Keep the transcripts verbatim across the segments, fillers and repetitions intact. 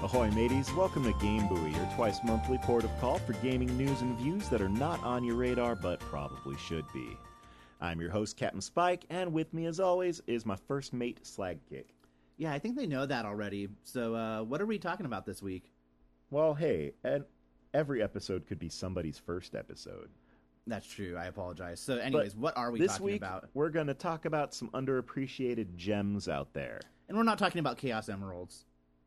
Ahoy mateys, welcome to Game Buoy, your twice monthly port of call for gaming news and views that are not on your radar but probably should be. I'm your host, Captain Spike, and with me as always is my first mate, Slagkick. Yeah, I think they know that already. So uh, what are we talking about this week? Well, hey, and every episode could be somebody's first episode. That's true, I apologize. So anyways, But what are we this talking week, about? We're going to talk about some underappreciated gems out there. And we're not talking about Chaos Emeralds.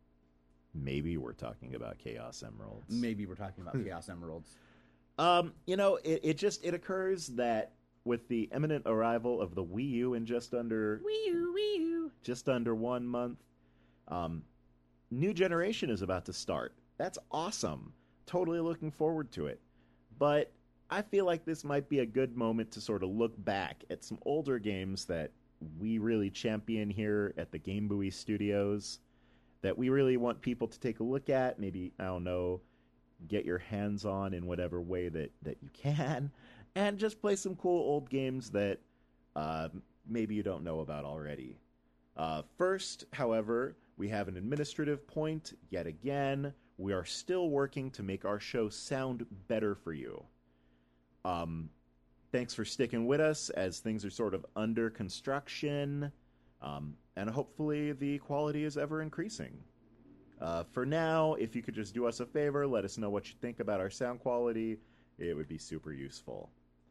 Maybe we're talking about Chaos Emeralds. Maybe we're talking about Chaos Emeralds. Um, you know, it, it just, it occurs that with the imminent arrival of the Wii U in just under... Wii U, Wii U. Just under one month, um, new generation is about to start. That's awesome. Totally looking forward to it. But I feel like this might be a good moment to sort of look back at some older games that we really champion here at the Game Buoy Studios, that we really want people to take a look at, maybe, I don't know, get your hands on in whatever way that, that you can, and just play some cool old games that uh, maybe you don't know about already. Uh, first, however, we have an administrative point yet again. We are still working to make our show sound better for you. Um, thanks for sticking with us as things are sort of under construction. Um, and hopefully the quality is ever increasing. Uh, for now, if you could just do us a favor, let us know what you think about our sound quality. It would be super useful.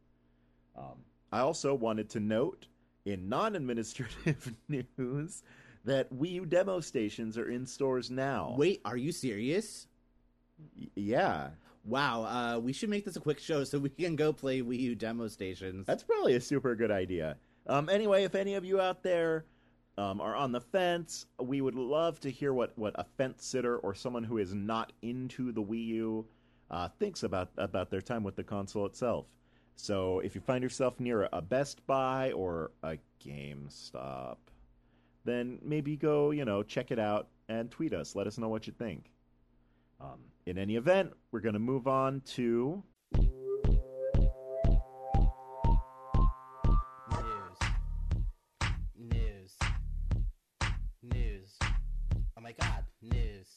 Um, I also wanted to note, in non-administrative news, that Wii U demo stations are in stores now. Wait, are you serious? Y- yeah. Wow, uh, we should make this a quick show so we can go play Wii U demo stations. That's probably a super good idea. Um, anyway, if any of you out there um, are on the fence, we would love to hear what, what a fence sitter or someone who is not into the Wii U uh, thinks about, about their time with the console itself. So if you find yourself near a Best Buy or a GameStop, then maybe go, you know, check it out and tweet us. Let us know what you think. Um, in any event, we're going to move on to... News. News. News. Oh my god, news.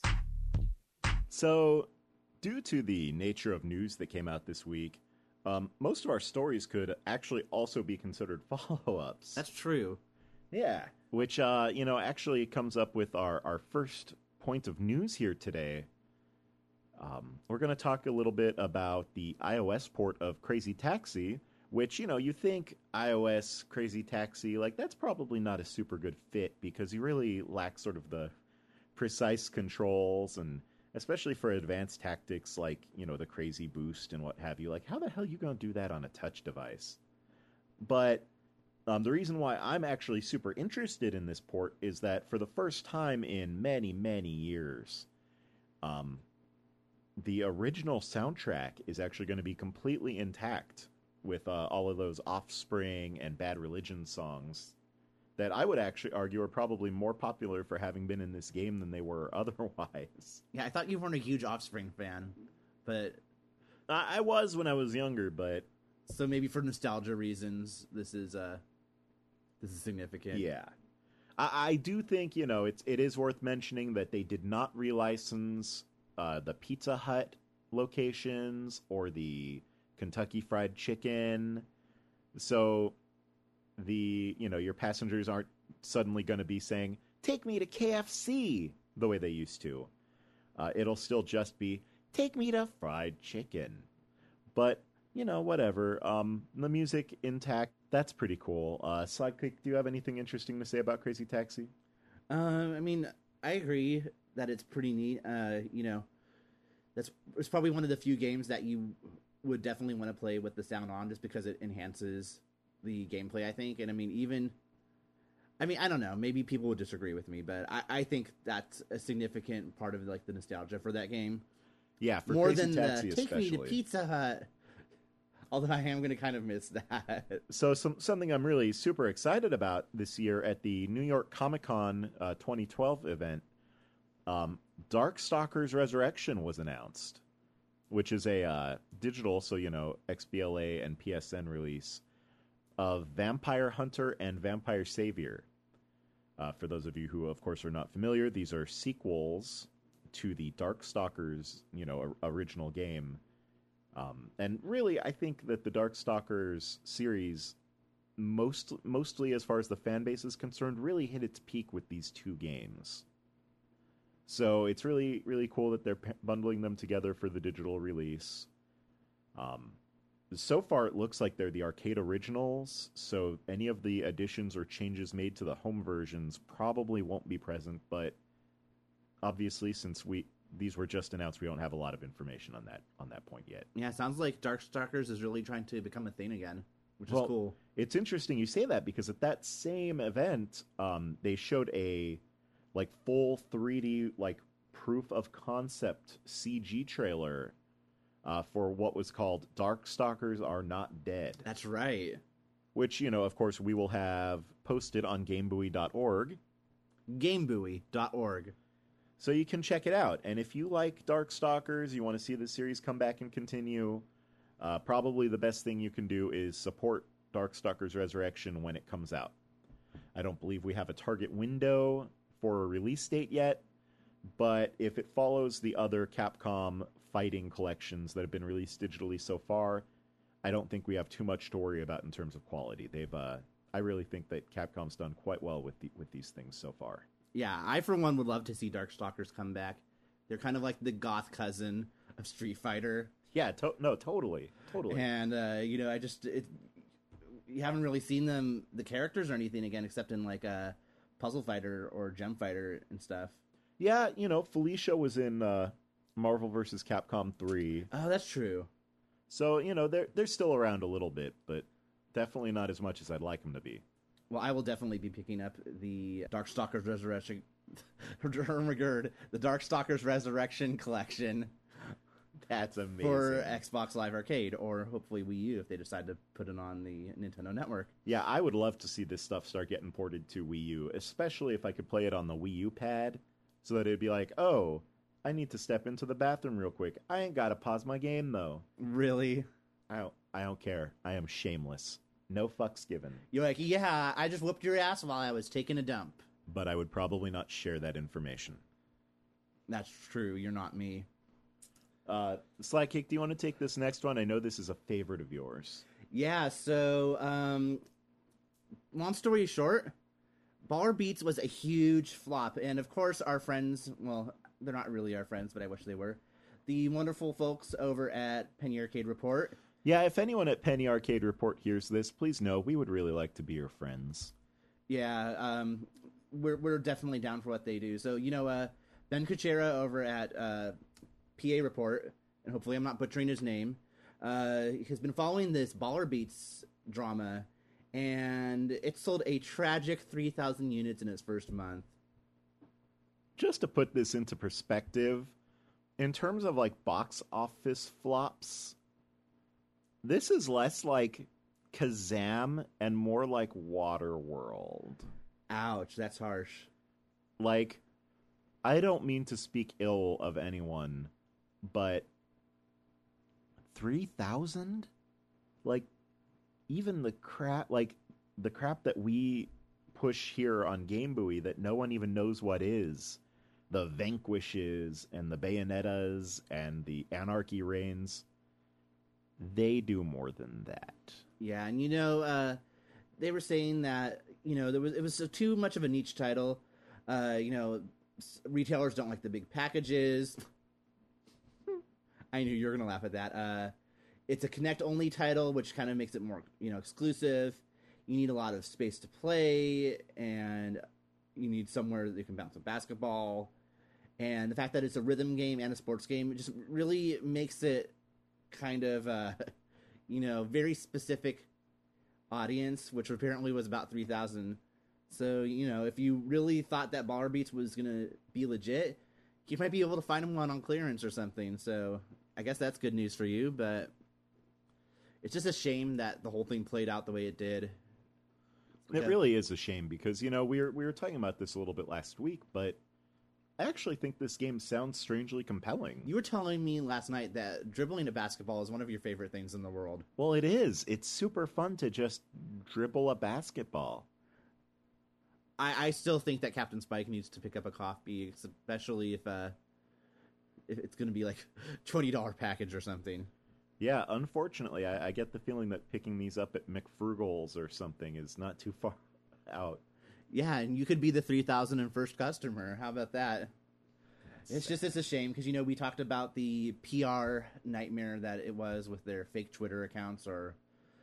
So, due to the nature of news that came out this week, um, most of our stories could actually also be considered follow-ups. That's true. Yeah. Which, uh, you know, actually comes up with our, our first point of news here today. Um, we're going to talk a little bit about the iOS port of Crazy Taxi, which, you know, you think iOS Crazy Taxi, like, that's probably not a super good fit because you really lack sort of the precise controls, and especially for advanced tactics like, you know, the Crazy Boost and what have you. Like, how the hell are you going to do that on a touch device? But um, the reason why I'm actually super interested in this port is that for the first time in many, many years, um, the original soundtrack is actually going to be completely intact with uh, all of those Offspring and Bad Religion songs that I would actually argue are probably more popular for having been in this game than they were otherwise. Yeah, I thought you weren't a huge Offspring fan, but... I, I was when I was younger, but... So maybe for nostalgia reasons, this is uh, this is significant. Yeah. I, I do think, you know, it's it is worth mentioning that they did not relicense uh, the Pizza Hut locations or the Kentucky Fried Chicken. So the, you know, your passengers aren't suddenly going to be saying, take me to K F C the way they used to. Uh, it'll still just be, take me to fried chicken. But, you know, whatever. Um, the music intact, that's pretty cool. Uh, Sidekick, do you have anything interesting to say about Crazy Taxi? Um, I mean, I agree that it's pretty neat. Uh, you know, that's it's probably one of the few games that you would definitely want to play with the sound on, just because it enhances the gameplay, I think. And I mean, even, I mean, I don't know, maybe people would disagree with me, but I, I think that's a significant part of like the nostalgia for that game. Yeah, for more Crazy than Taxi the, take especially. me to Pizza Hut. Although I am going to kind of miss that. So some, something I'm really super excited about this year at the New York Comic Con uh, twenty twelve event, um, Darkstalkers Resurrection was announced, which is a uh, digital, so, you know, X B L A and P S N release of Vampire Hunter and Vampire Savior. Uh, for those of you who, of course, are not familiar, these are sequels to the Darkstalkers, you know, o- original game. Um, and really, I think that the Darkstalkers series, most mostly as far as the fan base is concerned, really hit its peak with these two games. So it's really, really cool that they're p- bundling them together for the digital release. Um, so far, it looks like they're the arcade originals, so any of the additions or changes made to the home versions probably won't be present, but obviously, since we these were just announced, we don't have a lot of information on that on that point yet. Yeah, it sounds like Darkstalkers is really trying to become a thing again, which Well, is cool. It's interesting you say that, because at that same event, um, they showed a like full three D like proof of concept C G trailer uh, for what was called Darkstalkers Are Not Dead, That's right. which, you know, of course, we will have posted on GameBuoy dot org. Gamebuoy dot org. So you can check it out. And if you like Darkstalkers, you want to see the series come back and continue, uh, probably the best thing you can do is support Darkstalkers Resurrection when it comes out. I don't believe we have a target window for a release date yet, but if it follows the other Capcom fighting collections that have been released digitally so far, I don't think we have too much to worry about in terms of quality. They've, uh, I really think that Capcom's done quite well with the, with these things so far. Yeah, I for one would love to see Darkstalkers come back. They're kind of like the goth cousin of Street Fighter. Yeah, to- no, totally, totally. And uh, you know, I just it, you haven't really seen them, the characters or anything again, except in like a Puzzle Fighter or Gem Fighter and stuff. Yeah, you know, Felicia was in uh, Marvel versus. Capcom three. Oh, that's true. So, you know, they're, they're still around a little bit, but definitely not as much as I'd like them to be. Well, I will definitely be picking up the Darkstalkers Resurrection, Hermagerd, the Darkstalkers Resurrection collection That's amazing. for Xbox Live Arcade, or hopefully Wii U if they decide to put it on the Nintendo Network. Yeah, I would love to see this stuff start getting ported to Wii U, especially if I could play it on the Wii U pad, so that it'd be like, oh, I need to step into the bathroom real quick. I ain't got to pause my game, though. Really? I don't, I don't care. I am shameless. No fucks given. You're like, yeah, I just whooped your ass while I was taking a dump. But I would probably not share that information. That's true. You're not me. Uh, Slykick, do you want to take this next one? I know this is a favorite of yours. Yeah, so, um, long story short, Baller Beats was a huge flop. And of course, our friends, well, they're not really our friends, but I wish they were, the wonderful folks over at Penny Arcade Report. Yeah, if anyone at Penny Arcade Report hears this, please know we would really like to be your friends. Yeah, um, we're we're definitely down for what they do. So, you know, uh, Ben Kuchera over at uh, P A Report, and hopefully I'm not butchering his name, uh, has been following this Baller Beats drama, and it sold a tragic three thousand units in its first month. Just to put this into perspective, in terms of like box office flops, this is less like Kazam and more like Waterworld. Ouch, that's harsh. Like, I don't mean to speak ill of anyone, but three thousand? Like, even the crap, like, the crap that we push here on GameBuoy that no one even knows what is, the Vanquishes and the Bayonettas and the Anarchy Reigns, they do more than that. Yeah, and you know, uh, they were saying that, you know, there was it was too much of a niche title. Uh, you know, retailers don't like the big packages. I knew you were gonna laugh at that. Uh, it's a Connect only title, which kind of makes it more, you know, exclusive. You need a lot of space to play, and you need somewhere that you can bounce a basketball. And the fact that it's a rhythm game and a sports game, it just really makes it kind of, uh, you know, very specific audience, which apparently was about three thousand. So, you know, if you really thought that Baller Beats was going to be legit, you might be able to find one on clearance or something. So I guess that's good news for you, but it's just a shame that the whole thing played out the way it did. It really is a shame because, you know, we were, we were talking about this a little bit last week, but I actually think this game sounds strangely compelling. You were telling me last night that dribbling a basketball is one of your favorite things in the world. Well, it is. It's super fun to just dribble a basketball. I, I still think that Captain Spike needs to pick up a coffee, especially if uh, if it's going to be like twenty dollar package or something. Yeah, unfortunately, I, I get the feeling that picking these up at McFrugal's or something is not too far out. Yeah, and you could be the three thousand and first customer. How about that? That's it's sad. just, it's a shame because, you know, we talked about the P R nightmare that it was with their fake Twitter accounts or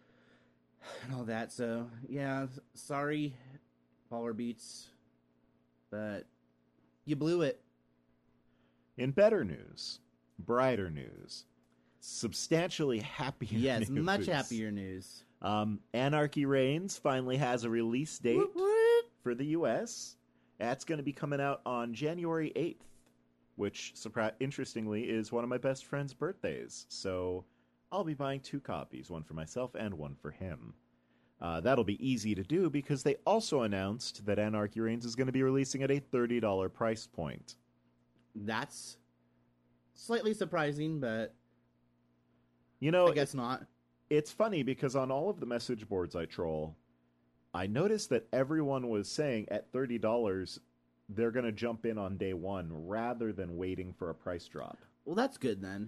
and all that. So, yeah, sorry, Baller Beats, but you blew it. In better news, brighter news, substantially happier Yes, news. much happier news. Um, Anarchy Reigns finally has a release date Whoop, whoop. for the U S. That's going to be coming out on January eighth, which, surpri- interestingly, is one of my best friend's birthdays. So I'll be buying two copies, one for myself and one for him. Uh, that'll be easy to do because they also announced that Anarchy Reigns is going to be releasing at a thirty dollars price point. That's slightly surprising, but You know, I guess not. It's funny because on all of the message boards I troll, I noticed that everyone was saying at thirty dollars they're going to jump in on day one rather than waiting for a price drop. Well, that's good then.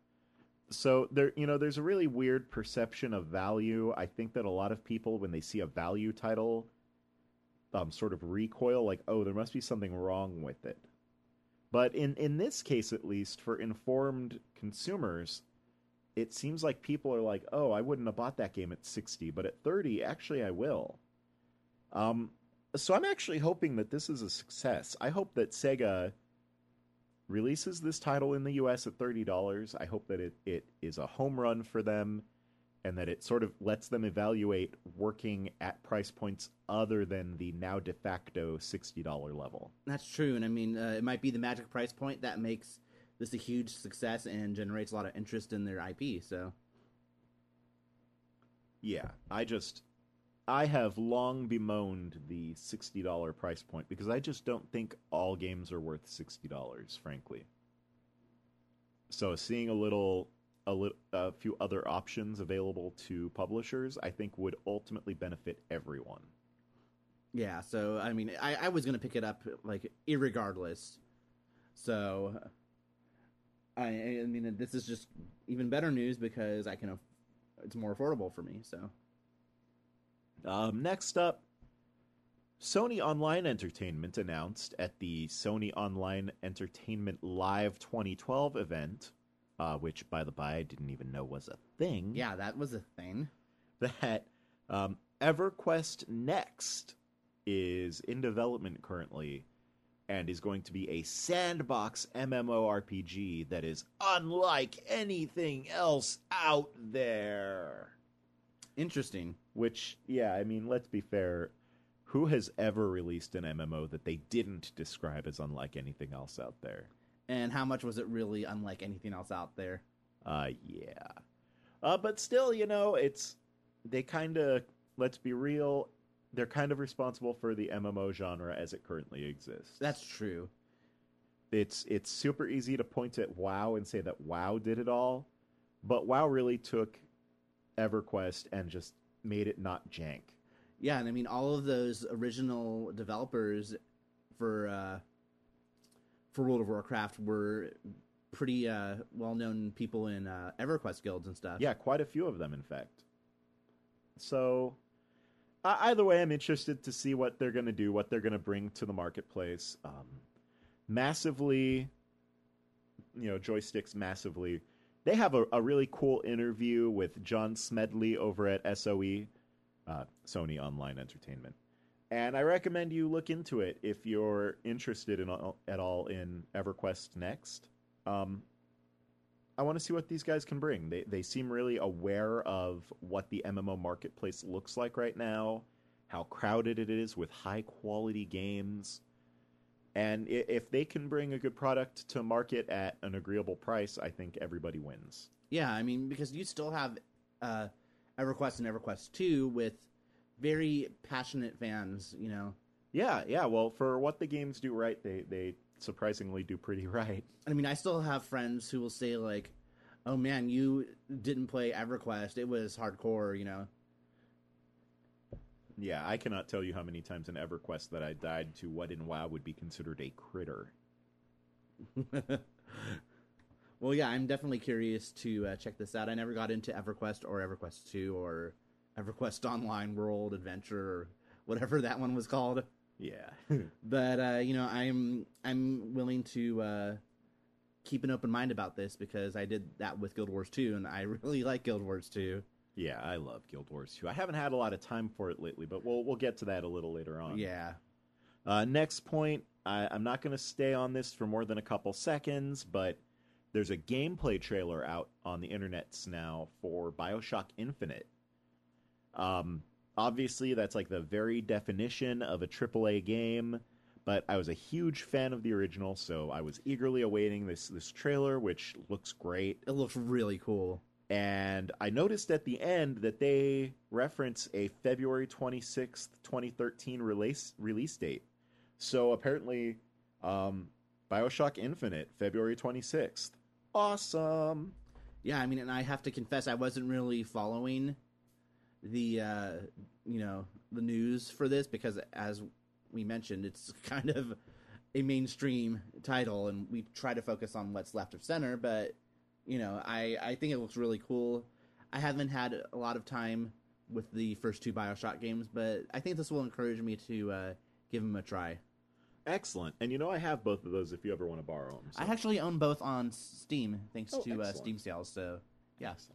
So there, you know, there's a really weird perception of value. I think that a lot of people, when they see a value title, um, sort of recoil, like, oh, there must be something wrong with it. But in, in this case, at least, for informed consumers, it seems like people are like, oh, I wouldn't have bought that game at sixty, but at thirty, actually, I will. Um, so I'm actually hoping that this is a success. I hope that Sega releases this title in the U S at thirty dollars. I hope that it, it is a home run for them and that it sort of lets them evaluate working at price points other than the now de facto sixty dollars level. That's true, and I mean, uh, it might be the magic price point that makes this a huge success and generates a lot of interest in their I P, so... Yeah, I just... I have long bemoaned the sixty dollars price point because I just don't think all games are worth sixty dollars, frankly. So seeing a little... A, li- a few other options available to publishers, I think would ultimately benefit everyone. Yeah, so, I mean, I, I was going to pick it up, like, irregardless. So, I, I mean, this is just even better news because I can, aff- it's more affordable for me, so. Um, next up, Sony Online Entertainment announced at the Sony Online Entertainment Live twenty twelve event, uh, which, by the by, I didn't even know was a thing. Yeah, that was a thing. That um, EverQuest Next is in development currently and is going to be a sandbox MMORPG that is unlike anything else out there. Interesting. Which, yeah, I mean, let's be fair. Who has ever released an M M O that they didn't describe as unlike anything else out there? And how much was it really unlike anything else out there? Uh, yeah. Uh, but still, you know, it's... They kind of... Let's be real. They're kind of responsible for the M M O genre as it currently exists. That's true. It's it's super easy to point at WoW and say that WoW did it all, but WoW really took EverQuest and just made it not jank. Yeah, and I mean, all of those original developers for uh, for World of Warcraft were pretty uh, well-known people in uh, EverQuest guilds and stuff. Yeah, quite a few of them, in fact. So, uh, either way, I'm interested to see what they're going to do, what they're going to bring to the marketplace. Um, massively, you know, joysticks massively. They have a, a really cool interview with John Smedley over at S O E, uh, Sony Online Entertainment. And I recommend you look into it if you're interested in all, at all in EverQuest Next. Um, I want to see what these guys can bring. They they seem really aware of what the M M O marketplace looks like right now, how crowded it is with high-quality games. And if they can bring a good product to market at an agreeable price, I think everybody wins. Yeah, I mean, because you still have uh, EverQuest and EverQuest two with very passionate fans, you know. Yeah, yeah. Well, for what the games do right, they, they surprisingly do pretty right. I mean, I still have friends who will say, like, oh, man, you didn't play EverQuest. It was hardcore, you know. Yeah, I cannot tell you how many times in EverQuest that I died to what in WoW would be considered a critter. Well, yeah, I'm definitely curious to uh, check this out. I never got into EverQuest or EverQuest two or EverQuest Online World Adventure or whatever that one was called. Yeah. But uh, you know, I'm I'm willing to uh, keep an open mind about this because I did that with Guild Wars two, and I really like Guild Wars two. Yeah, I love Guild Wars two. I haven't had a lot of time for it lately, but we'll we'll get to that a little later on. Yeah. Uh, next point, I, I'm not going to stay on this for more than a couple seconds, but there's a gameplay trailer out on the internets now for BioShock Infinite. Um, obviously, that's like the very definition of a triple A game, but I was a huge fan of the original, so I was eagerly awaiting this this trailer, which looks great. It looks really cool. And I noticed at the end that they reference a February twenty-sixth, twenty thirteen release release date. So apparently, um, BioShock Infinite, February twenty-sixth. Awesome. Yeah, I mean, and I have to confess, I wasn't really following the, uh, you know, the news for this because, as we mentioned, it's kind of a mainstream title, and we try to focus on what's left of center, but, you know, I, I think it looks really cool. I haven't had a lot of time with the first two BioShock games, but I think this will encourage me to uh, give them a try. Excellent. And you know, I have both of those if you ever want to borrow them. So. I actually own both on Steam, thanks Oh, to uh, excellent. Steam sales, so yeah. Excellent.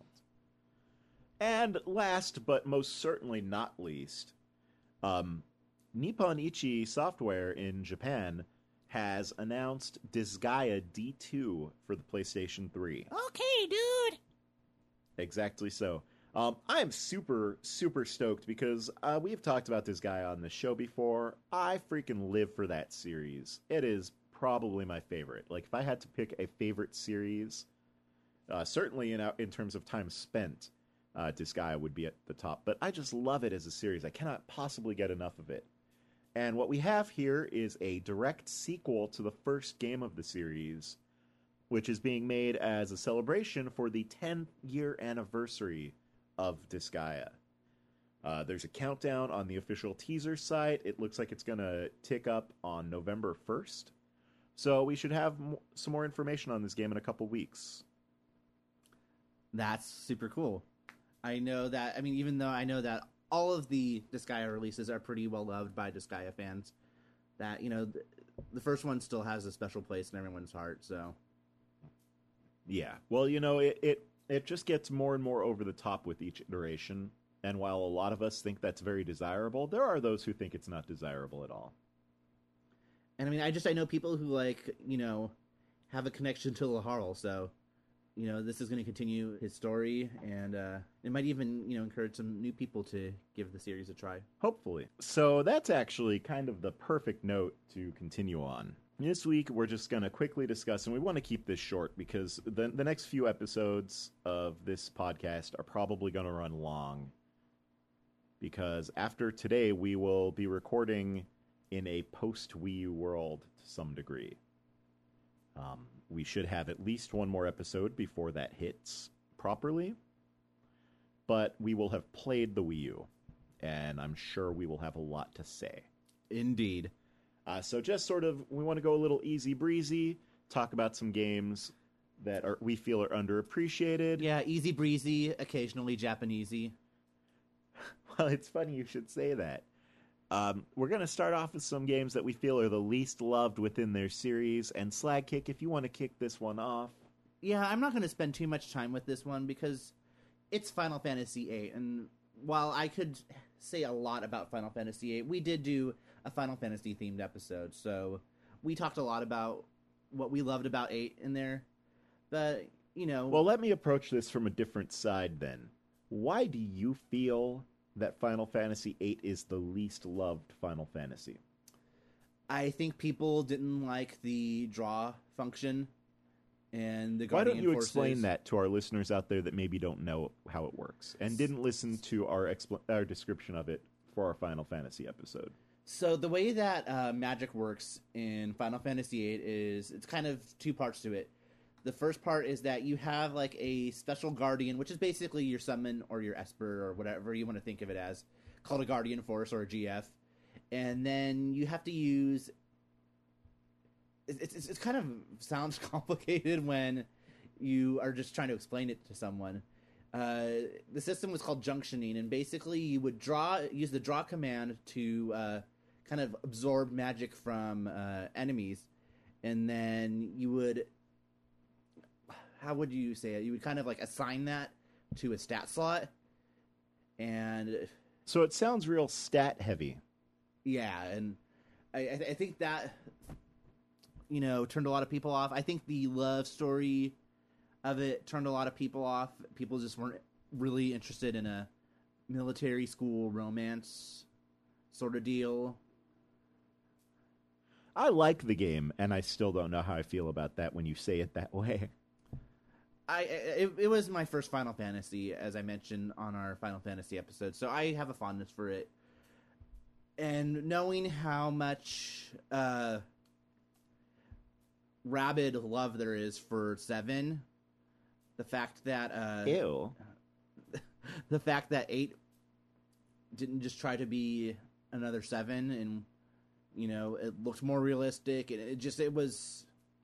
And last but most certainly not least, um, Nippon Ichi Software in Japan has announced Disgaea D two for the PlayStation three. Okay, dude! Exactly so. Um, I am super, super stoked because uh, we've talked about this guy on the show before. I freaking live for that series. It is probably my favorite. Like, if I had to pick a favorite series, uh, certainly in in terms of time spent, uh, Disgaea would be at the top. But I just love it as a series. I cannot possibly get enough of it. And what we have here is a direct sequel to the first game of the series, which is being made as a celebration for the tenth-year anniversary of Disgaea. Uh, there's a countdown on the official teaser site. It looks like it's going to tick up on November first. So we should have m- some more information on this game in a couple weeks. That's super cool. I know that, I mean, even though I know that all of the Disgaea releases are pretty well loved by Disgaea fans, that, you know, the, the first one still has a special place in everyone's heart, so. Yeah. Well, you know, it, it, it just gets more and more over the top with each iteration. And while a lot of us think that's very desirable, there are those who think it's not desirable at all. And I mean, I just, I know people who, like, you know, have a connection to Laharl, so, you know, this is going to continue his story, and uh, it might even, you know, encourage some new people to give the series a try. Hopefully. So that's actually kind of the perfect note to continue on. This week, we're just going to quickly discuss, and we want to keep this short because the, the next few episodes of this podcast are probably going to run long. Because after today, we will be recording in a post-Wii U world to some degree. Um, we should have at least one more episode before that hits properly. But we will have played the Wii U, and I'm sure we will have a lot to say. Indeed. Uh, so just sort of, we want to go a little easy breezy, talk about some games that are we feel are underappreciated. Yeah, easy breezy, occasionally Japanesey. Well, it's funny you should say that. Um, we're going to start off with some games that we feel are the least loved within their series. And Slagkick, if you want to kick this one off. Yeah, I'm not going to spend too much time with this one because it's Final Fantasy eight. And while I could say a lot about Final Fantasy eight, we did do a Final Fantasy themed episode. So we talked a lot about what we loved about eight in there. But, you know. Well, let me approach this from a different side then. Why do you feel that Final Fantasy eight is the least loved Final Fantasy? I think people didn't like the draw function and the Guardian Why don't you Forces. explain that to our listeners out there that maybe don't know how it works and didn't listen to our expl- our description of it for our Final Fantasy episode? So the way that uh, magic works in Final Fantasy eight is it's kind of two parts to it. The first part is that you have like a special guardian, which is basically your summon or your esper or whatever you want to think of it as, called a guardian force or a G F. And then you have to use... It's, it's, it's kind of sounds complicated when you are just trying to explain it to someone. Uh, the system was called junctioning, and basically you would draw use the draw command to uh, kind of absorb magic from uh, enemies, and then you would, how would you say it? You would kind of like assign that to a stat slot, and So it sounds real stat heavy. yeah, and I, I I think that, you know, turned a lot of people off. I think the love story of it turned a lot of people off. People just weren't really interested in a military school romance sort of deal. I like the game, and I still don't know how I feel about that when you say it that way. I it, it was my first Final Fantasy, as I mentioned on our Final Fantasy episode, so I have a fondness for it. And knowing how much uh, rabid love there is for Seven, the fact that uh, Ew. the fact that Eight didn't just try to be another Seven, and you know it looked more realistic, and it just it was.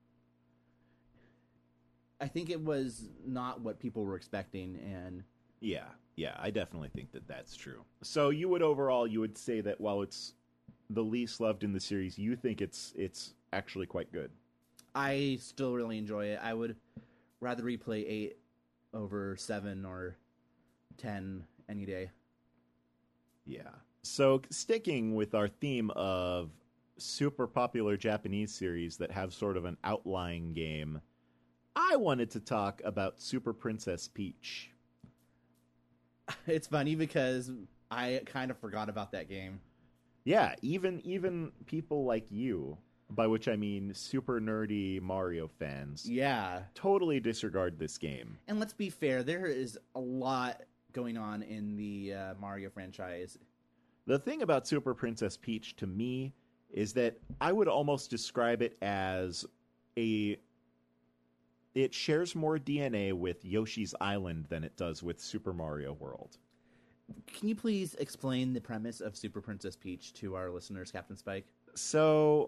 I think it was not what people were expecting, and Yeah, yeah, I definitely think that that's true. So you would overall, you would say that while it's the least loved in the series, you think it's it's actually quite good. I still really enjoy it. I would rather replay eight over seven or ten any day. Yeah. So sticking with our theme of super popular Japanese series that have sort of an outlying game, I wanted to talk about Super Princess Peach. It's funny because I kind of forgot about that game. Yeah, even even people like you, by which I mean super nerdy Mario fans, Yeah. totally disregard this game. And let's be fair, there is a lot going on in the uh, Mario franchise. The thing about Super Princess Peach to me is that I would almost describe it as a... It shares more D N A with Yoshi's Island than it does with Super Mario World. Can you please explain the premise of Super Princess Peach to our listeners, Captain Spike? So,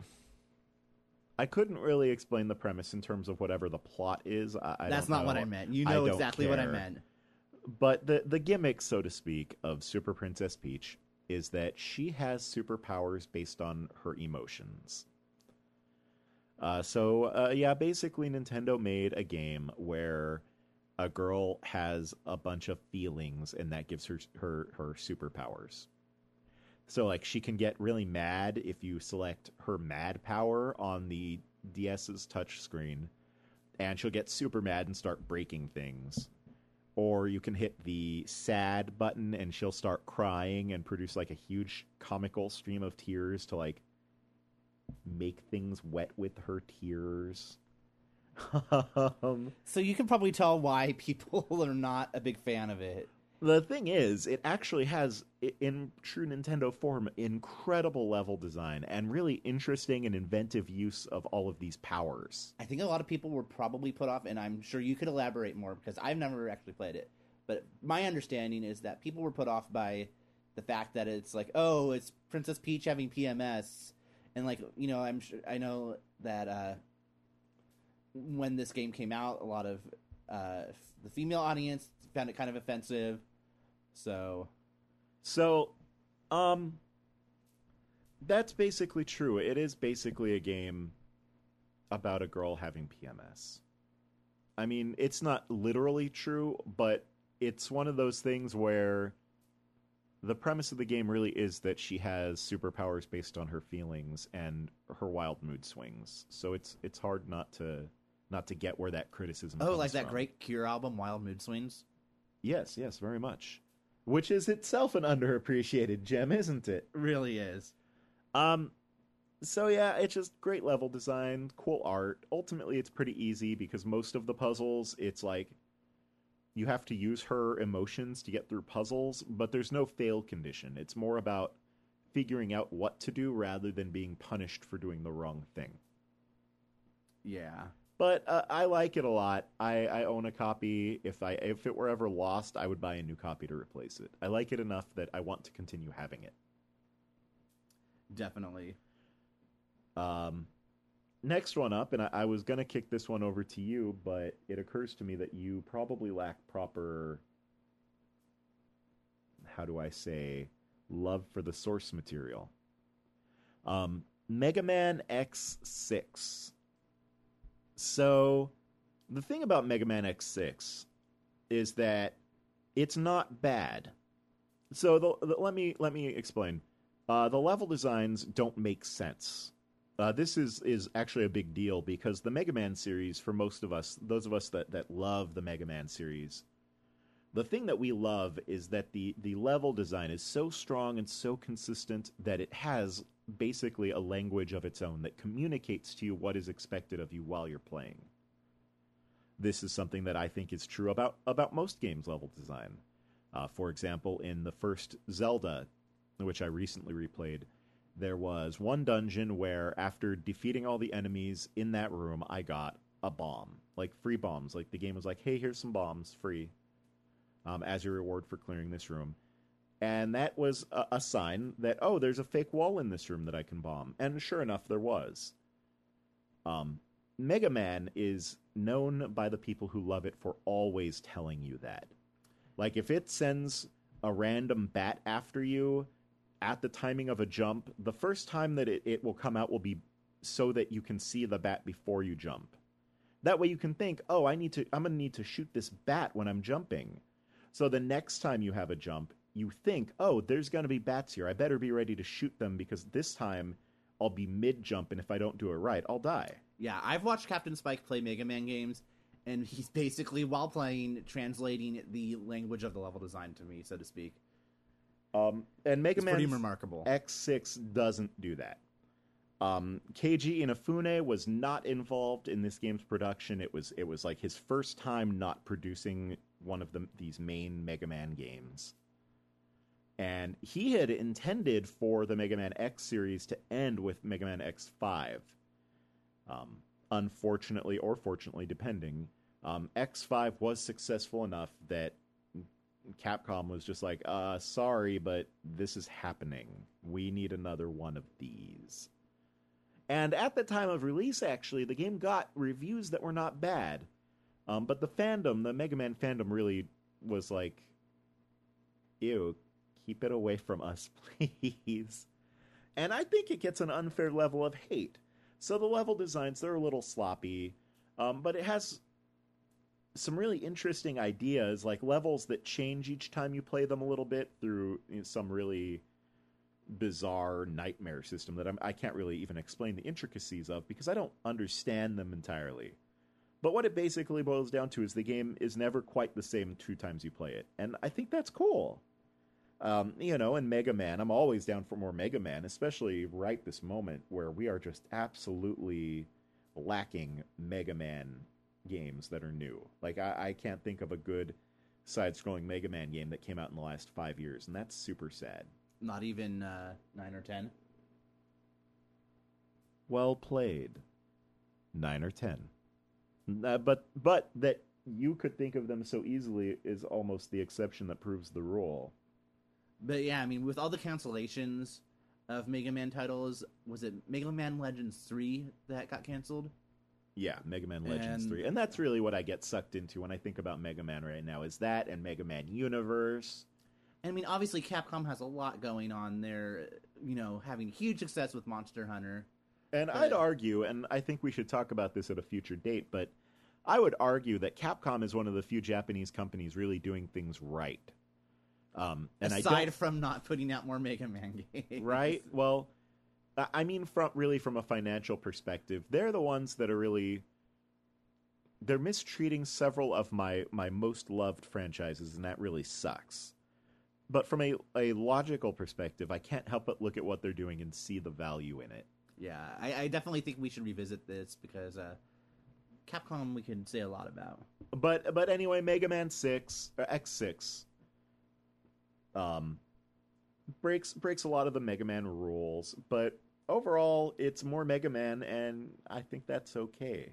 I couldn't really explain the premise in terms of whatever the plot is. I, I That's don't not know. what I meant. You I know don't exactly what I care. meant. But the, the gimmick, so to speak, of Super Princess Peach is that she has superpowers based on her emotions. Uh, so, uh, yeah, basically Nintendo made a game where a girl has a bunch of feelings, and that gives her her, her superpowers. So, like, she can get really mad if you select her mad power on the DS's touchscreen, and she'll get super mad and start breaking things. Or you can hit the sad button, and she'll start crying and produce, like, a huge comical stream of tears to, like, make things wet with her tears. um, So you can probably tell why people are not a big fan of it. the thing is, it actually has, i- in true Nintendo form, incredible level design and really interesting and inventive use of all of these powers. I think a lot of people were probably put off, and I'm sure you could elaborate more because I've never actually played it. But my understanding is that people were put off by the fact that it's like, oh, it's Princess Peach having P M S, and like, you know, I'm sure I know that uh, when this game came out, a lot of uh, the female audience found it kind of offensive. So, So, um, that's basically true. It is basically a game about a girl having P M S. I mean, it's not literally true, but it's one of those things where the premise of the game really is that she has superpowers based on her feelings and her wild mood swings. So it's it's hard not to not to get where that criticism oh, comes like that from. great Cure album, Wild Mood Swings. Yes, yes, very much. Which is itself an underappreciated gem, isn't it? Really is. Um, so yeah, it's just great level design, cool art. Ultimately, it's pretty easy because most of the puzzles, it's like you have to use her emotions to get through puzzles, but there's no fail condition. It's more about figuring out what to do rather than being punished for doing the wrong thing. Yeah. But uh, I like it a lot. I, I own a copy. If I if it were ever lost, I would buy a new copy to replace it. I like it enough that I want to continue having it. Definitely. Um, next one up, and I, I was going to kick this one over to you, but it occurs to me that you probably lack proper, how do I say, love for the source material. Um, Mega Man X six. So, the thing about Mega Man X six is that it's not bad. So, the, the, let me let me explain. Uh, the level designs don't make sense. Uh, this is, is actually a big deal because the Mega Man series, for most of us, those of us that, that love the Mega Man series, the thing that we love is that the, the level design is so strong and so consistent that it has basically a language of its own that communicates to you what is expected of you while you're playing. This is something that I think is true about, about most games' level design. Uh, for example, in the first Zelda, which I recently replayed, there was one dungeon where after defeating all the enemies in that room, I got a bomb. Like, free bombs. Like, the game was like, hey, here's some bombs, free, um, as your reward for clearing this room. And that was a, a sign that, oh, there's a fake wall in this room that I can bomb. And sure enough, there was. Um, Mega Man is known by the people who love it for always telling you that. Like, if it sends a random bat after you at the timing of a jump, the first time that it, it will come out will be so that you can see the bat before you jump. That way you can think, oh, I need to, I'm going to need to shoot this bat when I'm jumping. So the next time you have a jump, you think, oh, there's going to be bats here. I better be ready to shoot them because this time I'll be mid-jump, and if I don't do it right, I'll die. Yeah, I've watched Captain Spike play Mega Man games, and he's basically, while playing, translating the language of the level design to me, so to speak. Um, and Mega It's Man pretty remarkable. X six doesn't do that. Um, Keiji Inafune was not involved in this game's production. It was it was like his first time not producing one of the, these main Mega Man games. And he had intended for the Mega Man X series to end with Mega Man X five. Um, unfortunately, or fortunately, depending, um, X five was successful enough that Capcom was just like, uh, sorry, but this is happening. We need another one of these. And at the time of release, actually, the game got reviews that were not bad. Um, but the fandom, the Mega Man fandom, really was like, ew, keep it away from us, please. And I think it gets an unfair level of hate. So the level designs, they're a little sloppy, um, but it has some really interesting ideas, like levels that change each time you play them a little bit through, you know, some really bizarre nightmare system that I'm, I can't really even explain the intricacies of because I don't understand them entirely. But what it basically boils down to is the game is never quite the same two times you play it. And I think that's cool. Um, you know, in Mega Man, I'm always down for more Mega Man, especially right this moment where we are just absolutely lacking Mega Man games that are new. Like, I, I can't think of a good side-scrolling Mega Man game that came out in the last five years, and that's super sad. Not even uh, nine or ten? Well played. Nine or ten. Uh, but but that you could think of them so easily is almost the exception that proves the rule. But yeah, I mean, with all the cancellations of Mega Man titles, was it Mega Man Legends three that got canceled? Yeah, Mega Man Legends And- three. And that's really what I get sucked into when I think about Mega Man right now, is that and Mega Man Universe. And I mean, obviously, Capcom has a lot going on. They're, you know, having huge success with Monster Hunter. And But- I'd argue, and I think we should talk about this at a future date, but I would argue that Capcom is one of the few Japanese companies really doing things right. Um, and I Aside don't, from not putting out more Mega Man games. right? Well, I- I mean, from really from a financial perspective, they're the ones that are really they're mistreating several of my my most loved franchises, and that really sucks. But from a, a logical perspective, I can't help but look at what they're doing and see the value in it. Yeah, I, I definitely think we should revisit this because uh, Capcom we can say a lot about. But but anyway, Mega Man six or X six um breaks breaks a lot of the Mega Man rules, but overall it's more Mega Man, and I think that's okay.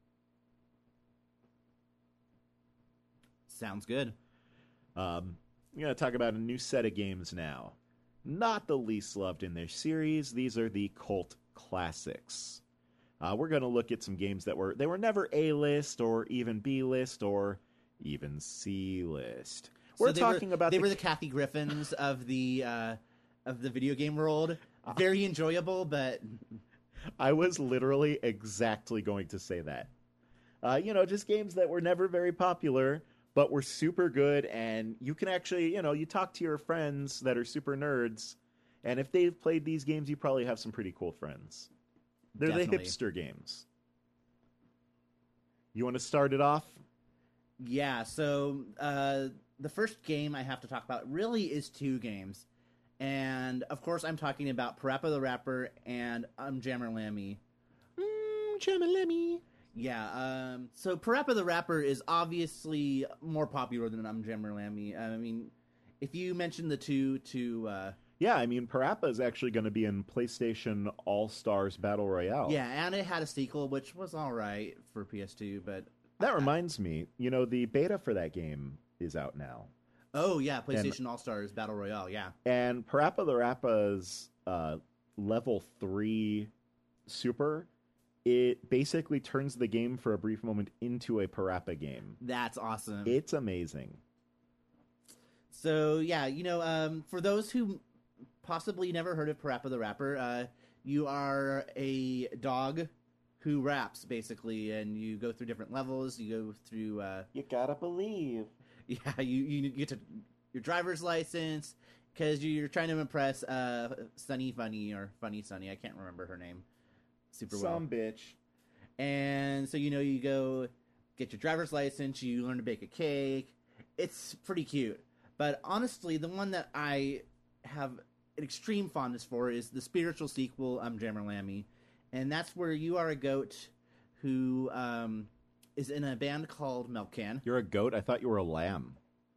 Sounds good. Um I'm going to talk about a new set of games now. Not the least loved in their series, these are the cult classics. Uh, we're going to look at some games that were they were never A-list or even B-list or even C-list. We're so they talking were, about they the... were the Kathy Griffins of the uh, of the video game world. Very enjoyable, but I was literally exactly going to say that. Uh, you know, just games that were never very popular, but were super good, and you can actually, you know, you talk to your friends that are super nerds, and if they've played these games, you probably have some pretty cool friends. They're Definitely. the hipster games. You want to start it off? yeah. So uh, the first game I have to talk about really is two games, and of course I'm talking about Parappa the Rapper and Um Jammer Lammy. Mmm, Jammer Lammy. Yeah, um, so Parappa the Rapper is obviously more popular than Um Jammer Lammy. I mean, if you mention the two to... Uh, Yeah, I mean, Parappa is actually going to be in PlayStation All-Stars Battle Royale. yeah, and it had a sequel, which was all right for P S two, but... That reminds me, you know, the beta for that game is out now. Oh, yeah, PlayStation All-Stars Battle Royale, yeah. And Parappa the Rappa's uh, level three super, it basically turns the game for a brief moment into a Parappa game. That's awesome. It's amazing. So, yeah, you know, um, for those who possibly never heard of Parappa the Rapper, uh, you are a dog who raps, basically, and you go through different levels. You go through... Uh, You gotta believe. Yeah, you, you get to your driver's license because you're trying to impress uh, Sunny Funny or Funny Sunny. I can't remember her name super well. Some bitch. And so, you know, you go get your driver's license, you learn to bake a cake. It's pretty cute. But honestly, the one that I have an extreme fondness for is the spiritual sequel, Um Jammer Lammy. And that's where you are a goat who... Um, is in a band called Milk Can. You're a goat? I thought you were a lamb.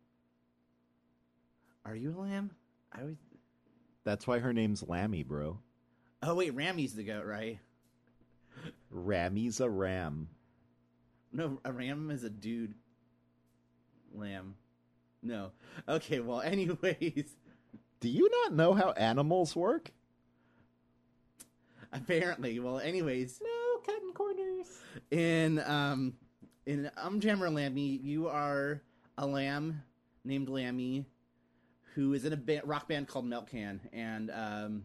Are you a lamb? I always... That's why her name's Lammy, bro. Oh, wait, Rammy's the goat, right? Rammy's a ram. No, a ram is a dude. Lamb. No. Okay, well, anyways. Do you not know how animals work? Apparently. Well, anyways. No cutting corners. In, um... In Um Jammer Lammy, you are a lamb named Lammy who is in a ba- rock band called Milk Can, and um,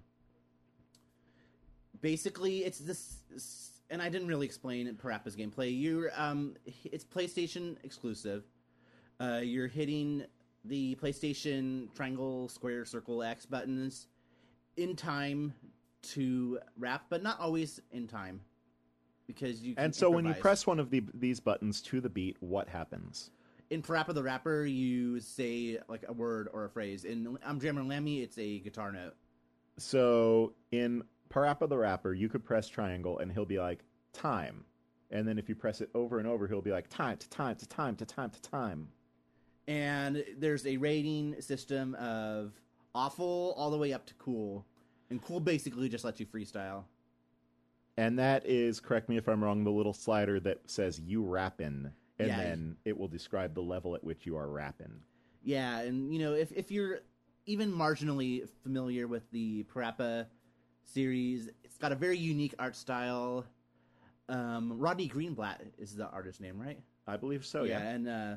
basically it's this. And I didn't really explain Parappa's gameplay. You're um, it's PlayStation exclusive. Uh, you're hitting the PlayStation triangle, square, circle, X buttons in time to rap, but not always in time. Because you can and so improvise. when you press one of the, these buttons to the beat, what happens? In Parappa the Rapper, you say like a word or a phrase. In I'm Jammer Lammy, it's a guitar note. So in Parappa the Rapper, you could press triangle and he'll be like, time. And then if you press it over and over, he'll be like, time to time to time to time to time. And there's a rating system of awful all the way up to cool. And cool basically just lets you freestyle. And that is, correct me if I'm wrong, the little slider that says you rappin', and Yeah. then it will describe the level at which you are rapping. Yeah, and you know, if if you're even marginally familiar with the Parappa series, it's got a very unique art style. Um, Rodney Greenblatt is the artist name, right? I believe so, yeah. and uh,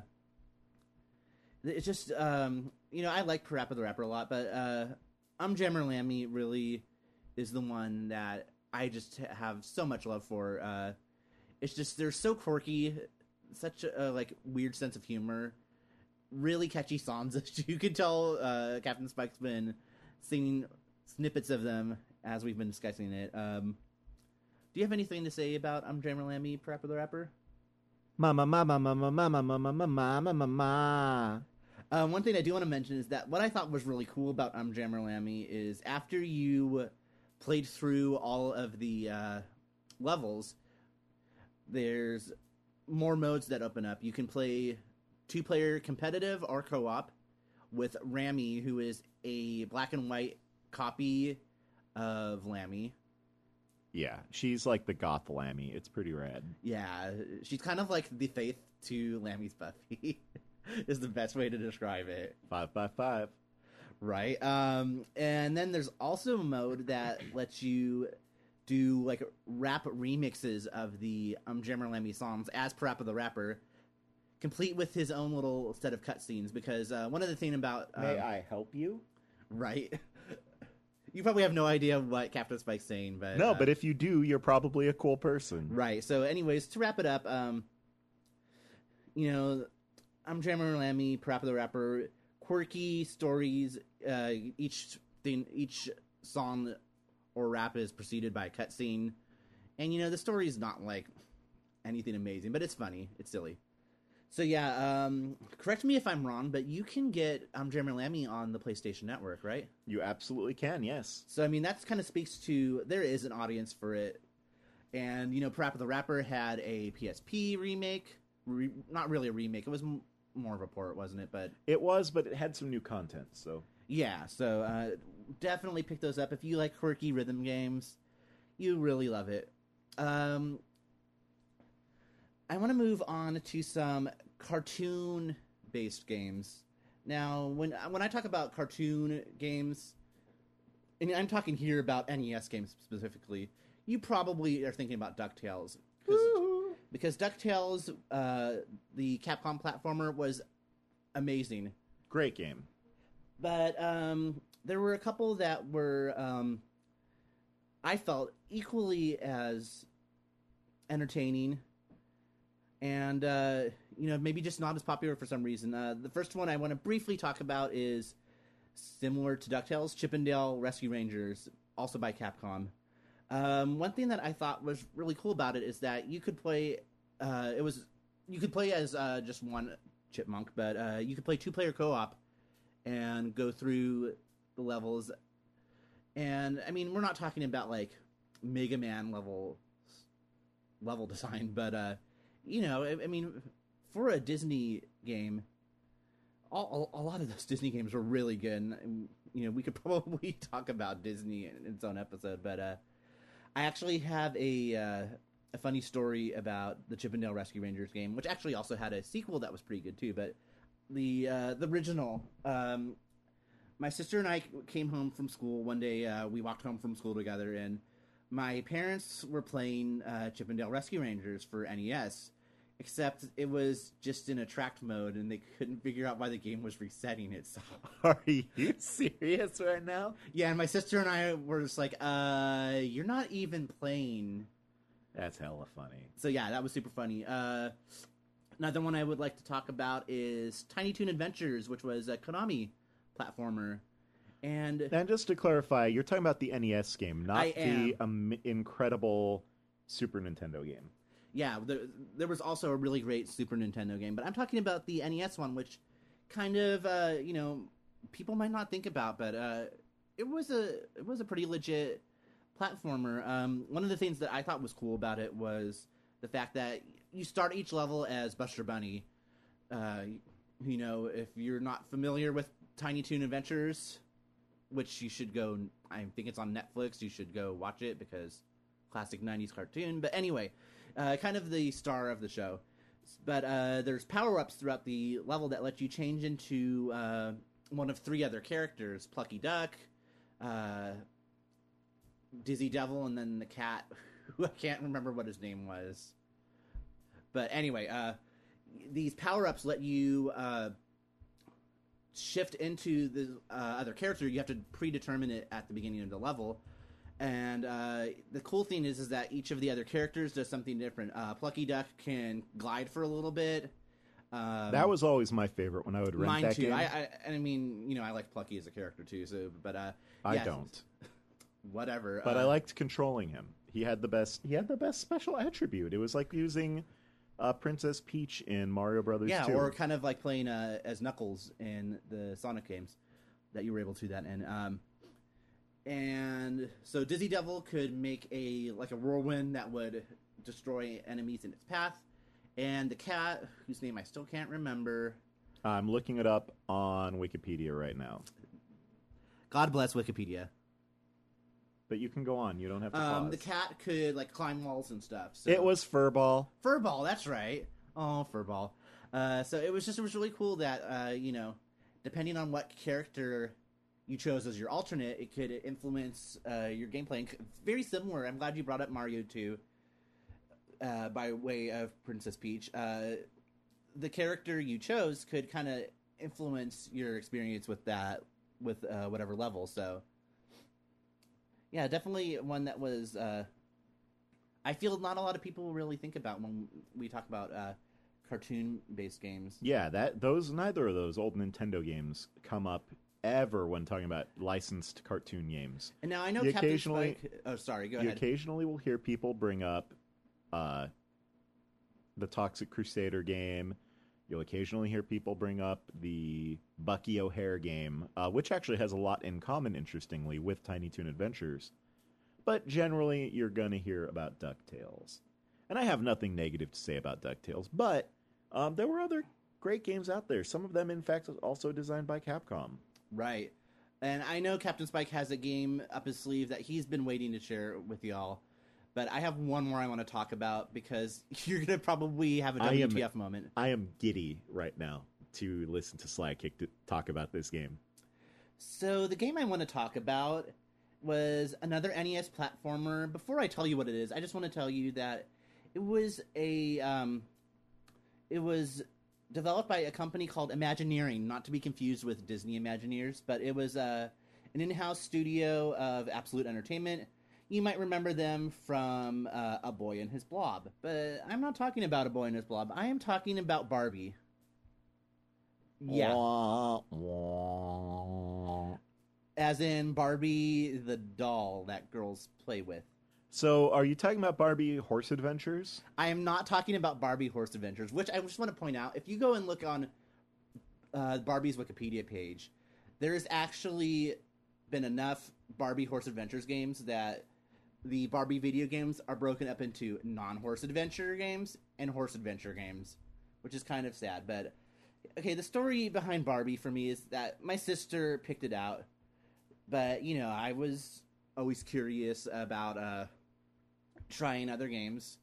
it's just um, you know, I like Parappa the Rapper a lot, but uh, Um Jammer Lammy really is the one that I just have so much love for. Uh, it's just they're so quirky, such a like weird sense of humor, really catchy songs. You could tell uh, Captain Spike's been singing snippets of them as we've been discussing it. Um, do you have anything to say about Um Jammer Lammy, Parappa the Rapper? Mama, mama, mama, mama, mama, mama, mama, mama. Um, one thing I do want to mention is that what I thought was really cool about Um Jammer Lammy is after you played through all of the uh, levels, there's more modes that open up. You can play two-player competitive or co-op with Rammy, who is a black and white copy of Lammy. Yeah, she's like the goth Lammy. It's pretty rad. Yeah, she's kind of like the Faith to Lammy's Buffy, is the best way to describe it. Five by five. Right. Um, and then there's also a mode that lets you do like rap remixes of the um, Jammer Lemmy songs as Parappa the Rapper, complete with his own little set of cutscenes. Because uh, one of the things about um, May I help you? Right. You probably have no idea what Captain Spike's saying, but No, uh, but if you do, you're probably a cool person. right. So, anyways, to wrap it up, um, you know, I'm Jammer Lammy, Parappa the Rapper, quirky stories. Uh, each thing, each song or rap is preceded by a cutscene, and you know the story is not like anything amazing, but it's funny, it's silly. So yeah, um, correct me if I'm wrong, but you can get I'm Jammer Lammy on the PlayStation Network, right? You absolutely can, yes. So I mean, that kind of speaks to there is an audience for it, and you know, Parappa the Rapper had a P S P remake, re- not really a remake. It was m- more of a port, wasn't it? But It was, but it had some new content, so... yeah, so uh, definitely pick those up if you like quirky rhythm games. You really love it. Um, I want to move on to some cartoon-based games. Now, when when I talk about cartoon games, and I'm talking here about N E S games specifically, you probably are thinking about DuckTales. Because DuckTales, uh, the Capcom platformer, was amazing. Great game. But um, there were a couple that were, um, I felt, equally as entertaining and, uh, you know, maybe just not as popular for some reason. Uh, the first one I want to briefly talk about is similar to DuckTales, Chip 'n Dale Rescue Rangers, also by Capcom. Um, one thing that I thought was really cool about it is that you could play, uh, it was, you could play as uh, just one chipmunk, but uh, you could play two-player co-op and go through the levels. And, I mean, we're not talking about, like, Mega Man level level design, but, uh, you know, I, I mean, for a Disney game, all, a lot of those Disney games were really good. And, you know, we could probably talk about Disney in its own episode, but uh, I actually have a uh, a funny story about the Chip 'n Dale Rescue Rangers game, which actually also had a sequel that was pretty good, too, but the uh, the original, um, my sister and I came home from school one day. Uh, we walked home from school together, and my parents were playing uh, Chip 'n Dale Rescue Rangers for N E S, except it was just in attract mode, and they couldn't figure out why the game was resetting itself. Are you serious right now? Yeah, and my sister and I were just like, uh, you're not even playing. That's hella funny. So yeah, that was super funny. Uh, another one I would like to talk about is Tiny Toon Adventures, which was a Konami platformer. And And just to clarify, you're talking about the N E S game, not I the um, incredible Super Nintendo game. yeah, there, there was also a really great Super Nintendo game, but I'm talking about the N E S one, which kind of, uh, you know, people might not think about, but uh, it was a it was a pretty legit platformer. Um, one of the things that I thought was cool about it was the fact that you start each level as Buster Bunny. Uh, you know, if you're not familiar with Tiny Toon Adventures, which you should go, I think it's on Netflix, you should go watch it because classic nineties cartoon. But anyway, uh, kind of the star of the show. But uh, there's power-ups throughout the level that let you change into uh, one of three other characters, Plucky Duck, uh, Dizzy Devil, and then the cat, who I can't remember what his name was. But anyway, uh, these power-ups let you uh, shift into the uh, other character. You have to predetermine it at the beginning of the level. And uh, the cool thing is, is that each of the other characters does something different. Uh, Plucky Duck can glide for a little bit. Um, That was always my favorite when I would rent mine that too. game. I, I, I mean, you know, I like Plucky as a character too. So, but uh, I yeah, don't. Whatever. But uh, I liked controlling him. He had the best. He had the best special attribute. It was like using uh, Princess Peach in Mario Brothers yeah, two. or kind of like playing uh, as Knuckles in the Sonic games that you were able to do that in. Um, and so Dizzy Devil could make a like a whirlwind that would destroy enemies in its path, and the cat, whose name I still can't remember. I'm looking it up on Wikipedia right now. God bless Wikipedia. But you can go on. You don't have to Um, pause. the cat could like climb walls and stuff. So. It was Furball. Furball, that's right. Oh, Furball. Uh, so it was just it was really cool that uh, you know, depending on what character you chose as your alternate, it could influence uh, your gameplay. And very similar. I'm glad you brought up Mario two uh, by way of Princess Peach. Uh, the character you chose could kind of influence your experience with that, with uh, whatever level. So, yeah, definitely one that was. Uh, I feel not a lot of people really think about when we talk about uh, cartoon-based games. Yeah, that those neither of those old Nintendo games come up ever when talking about licensed cartoon games. And now I know You Captain occasionally- Spike. Oh, sorry. Go You ahead. occasionally will hear people bring up uh, the Toxic Crusader game. You'll occasionally hear people bring up the Bucky O'Hare game, uh, which actually has a lot in common, interestingly, with Tiny Toon Adventures. But generally, you're going to hear about DuckTales. And I have nothing negative to say about DuckTales, but um, there were other great games out there. Some of them, in fact, also designed by Capcom. Right. And I know Captain Spike has a game up his sleeve that he's been waiting to share with y'all. But I have one more I want to talk about because you're going to probably have a I am- W T F moment. I am giddy right now to listen to Slykick to talk about this game. So the game I want to talk about was another N E S platformer. Before I tell you what it is, I just want to tell you that it was a um, it was developed by a company called Imagineering, not to be confused with Disney Imagineers, but it was uh, an in-house studio of Absolute Entertainment. You might remember them from uh, A Boy and His Blob, but I'm not talking about A Boy and His Blob. I am talking about Barbie. Yeah. Wah, wah. As in Barbie, the doll that girls play with. So, are you talking about Barbie Horse Adventures? I am not talking about Barbie Horse Adventures, which I just want to point out. If you go and look on uh, Barbie's Wikipedia page, there has actually been enough Barbie Horse Adventures games that the Barbie video games are broken up into non-horse adventure games and horse adventure games, which is kind of sad. But, okay, the story behind Barbie for me is that my sister picked it out. But, you know, I was always curious about uh, trying other games.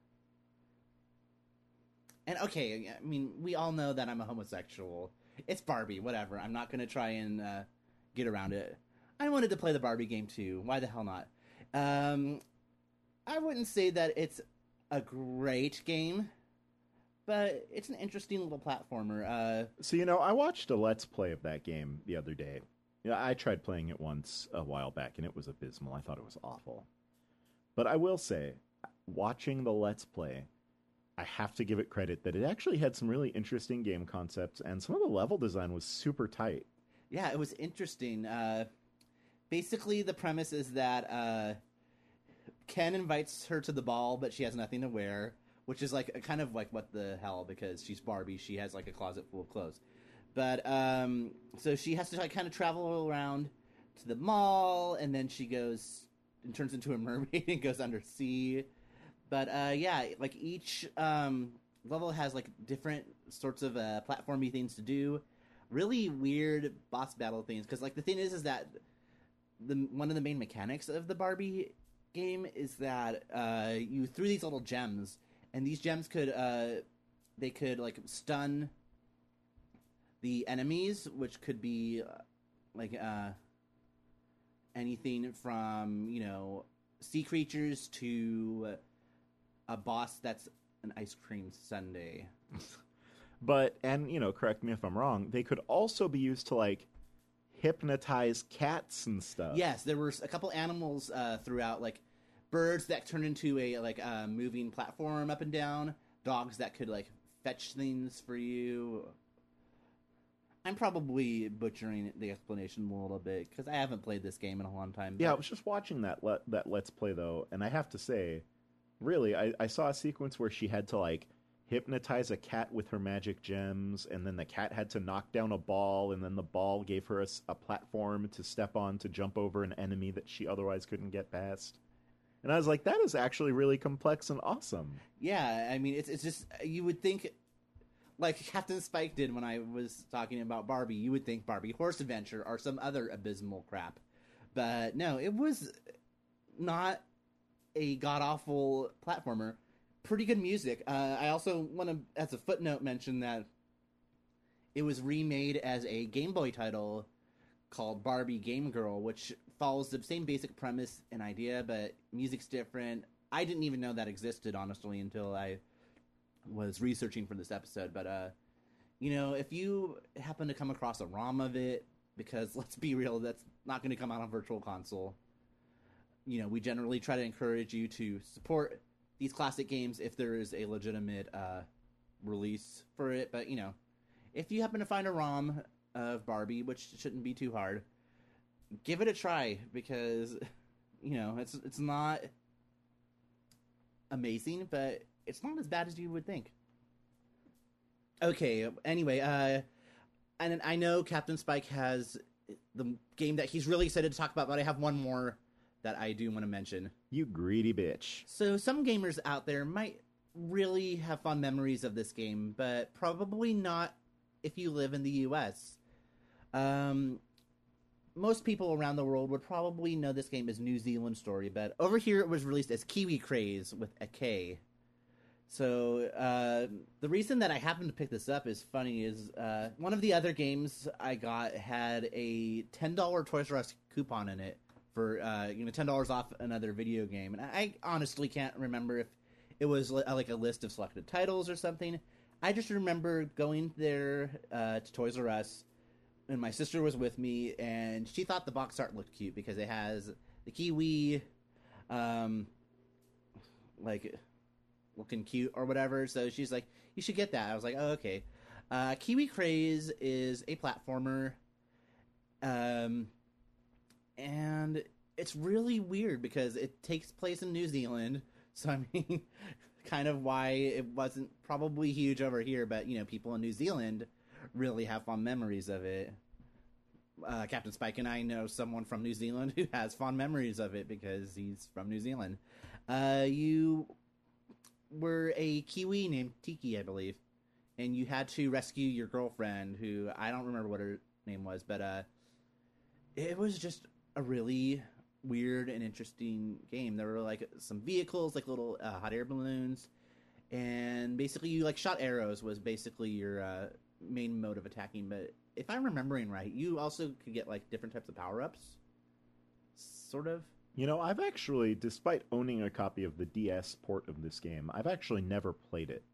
And, okay, I mean, we all know that I'm a homosexual. It's Barbie, whatever. I'm not going to try and uh, get around it. I wanted to play the Barbie game, too. Why the hell not? Um, I wouldn't say that it's a great game, but it's an interesting little platformer. Uh, So, you know, I watched a Let's Play of that game the other day. Yeah, I tried playing it once a while back, and it was abysmal. I thought it was awful. But I will say, watching the Let's Play, I have to give it credit that it actually had some really interesting game concepts, and some of the level design was super tight. yeah, it was interesting. Uh, basically, the premise is that uh, Ken invites her to the ball, but she has nothing to wear, which is like kind of like what the hell, because she's Barbie. She has like a closet full of clothes. But, um, so she has to like kind of travel around to the mall, and then she goes and turns into a mermaid and goes undersea. But, uh, yeah, like each, um, level has like different sorts of, uh, platformy things to do. Really weird boss battle things. Cause like the thing is, is that the, one of the main mechanics of the Barbie game is that, uh, you threw these little gems, and these gems could, uh, they could like stun the enemies, which could be uh, like uh, anything from, you know, sea creatures to a boss that's an ice cream sundae. But, and, you know, correct me if I'm wrong, they could also be used to, like, hypnotize cats and stuff. Yes, there were a couple animals uh, throughout, like birds that turned into a like a uh, moving platform up and down, dogs that could like fetch things for you. I'm probably butchering the explanation a little bit because I haven't played this game in a long time. Yeah, I but- was just watching that let, that Let's Play, though, and I have to say, really, I, I saw a sequence where she had to, like, hypnotize a cat with her magic gems, and then the cat had to knock down a ball, and then the ball gave her a, s- a platform to step on to jump over an enemy that she otherwise couldn't get past. And I was like, that is actually really complex and awesome. Yeah, I mean, it's it's just you would think, like Captain Spike did when I was talking about Barbie. You would think Barbie Horse Adventure or some other abysmal crap, but no, it was not a god awful platformer. Pretty good music. Uh, I also want to, as a footnote, mention that it was remade as a Game Boy title called Barbie Game Girl, which follows the same basic premise and idea, but music's different. I didn't even know that existed, honestly, until I was researching for this episode. But, uh, you know, if you happen to come across a ROM of it, because let's be real, that's not going to come out on Virtual Console. You know, we generally try to encourage you to support these classic games if there is a legitimate uh, release for it. But, you know, if you happen to find a ROM of Barbie, which shouldn't be too hard, give it a try, because, you know, it's it's not amazing, but it's not as bad as you would think. Okay, anyway, uh, and I know Captain Spike has the game that he's really excited to talk about, but I have one more that I do want to mention. You greedy bitch. So some gamers out there might really have fond memories of this game, but probably not if you live in the U S. Um, most people around the world would probably know this game as New Zealand Story, but over here it was released as Kiwi Craze with a K. So uh, the reason that I happened to pick this up is funny, is uh, one of the other games I got had a ten dollars Toys R Us coupon in it for uh, you know ten dollars off another video game, and I honestly can't remember if it was li- like a list of selected titles or something. I just remember going there uh, to Toys R Us, and my sister was with me, and she thought the box art looked cute because it has the Kiwi, um, like, looking cute or whatever. So she's like, "You should get that." I was like, "Oh, okay." Uh, Kiwi Craze is a platformer, um, and it's really weird because it takes place in New Zealand. So I mean, kind of why it wasn't probably huge over here, but you know, people in New Zealand really have fond memories of it. Uh, Captain Spike and I know someone from New Zealand who has fond memories of it because he's from New Zealand. Uh, you were a Kiwi named Tiki, I believe, and you had to rescue your girlfriend, who I don't remember what her name was, but uh, it was just a really weird and interesting game. There were like some vehicles, like little uh, hot air balloons, and basically you like shot arrows was basically your uh, main mode of attacking. But if I'm remembering right, you also could get like different types of power-ups, sort of. You know, I've actually, despite owning a copy of the D S port of this game, I've actually never played it.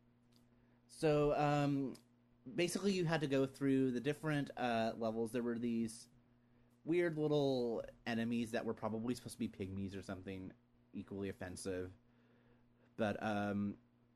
So, um, basically you had to go through the different uh, levels. There were these weird little enemies that were probably supposed to be pygmies or something equally offensive. But, um,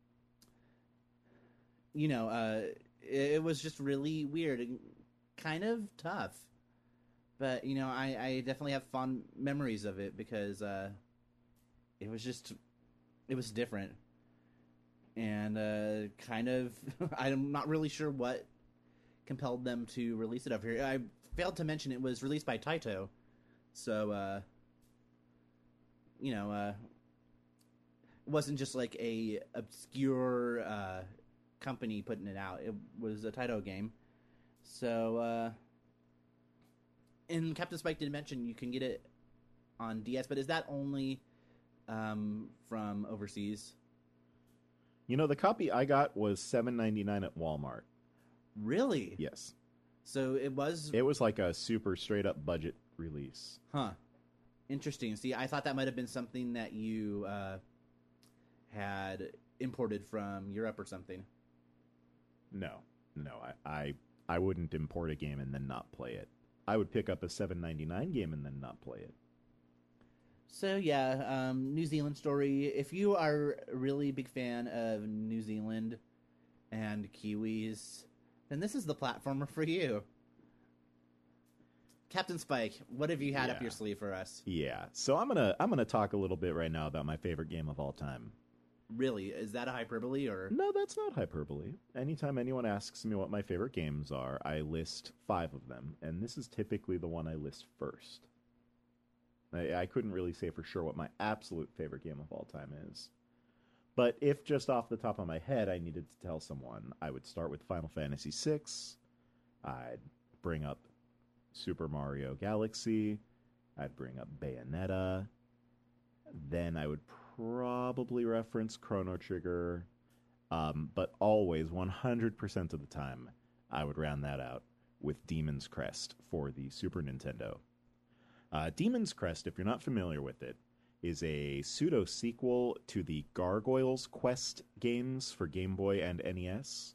you know, uh, it, it was just really weird and kind of tough. But, you know, I, I definitely have fond memories of it because uh, it was just, it was different. And uh, kind of, I'm not really sure what compelled them to release it over here. I failed to mention it was released by Taito. So, uh, you know, uh, it wasn't just like a obscure uh, company putting it out. It was a Taito game. So, uh... and Captain Spike did mention you can get it on D S, but is that only um, from overseas? You know, the copy I got was seven ninety-nine at Walmart. Really? Yes. So it was... It was like a super straight-up budget release. Huh. Interesting. See, I thought that might have been something that you uh, had imported from Europe or something. No. No, I, I, I wouldn't import a game and then not play it. I would pick up a seven ninety-nine game and then not play it. So yeah, um, New Zealand Story. If you are a really big fan of New Zealand and Kiwis, then this is the platformer for you. Captain Spike, what have you had Yeah. up your sleeve for us? Yeah. So I'm gonna I'm gonna talk a little bit right now about my favorite game of all time. Really, is that a hyperbole or? No, that's not hyperbole. Anytime anyone asks me what my favorite games are, I list five of them, and this is typically the one I list first. I, I couldn't really say for sure what my absolute favorite game of all time is. But if just off the top of my head I needed to tell someone, I would start with Final Fantasy six. I'd bring up Super Mario Galaxy. I'd bring up Bayonetta. Then I would probably reference Chrono Trigger. Um, but always, one hundred percent of the time, I would round that out with Demon's Crest for the Super Nintendo. Uh, Demon's Crest, if you're not familiar with it, is a pseudo-sequel to the Gargoyles Quest games for Game Boy and N E S.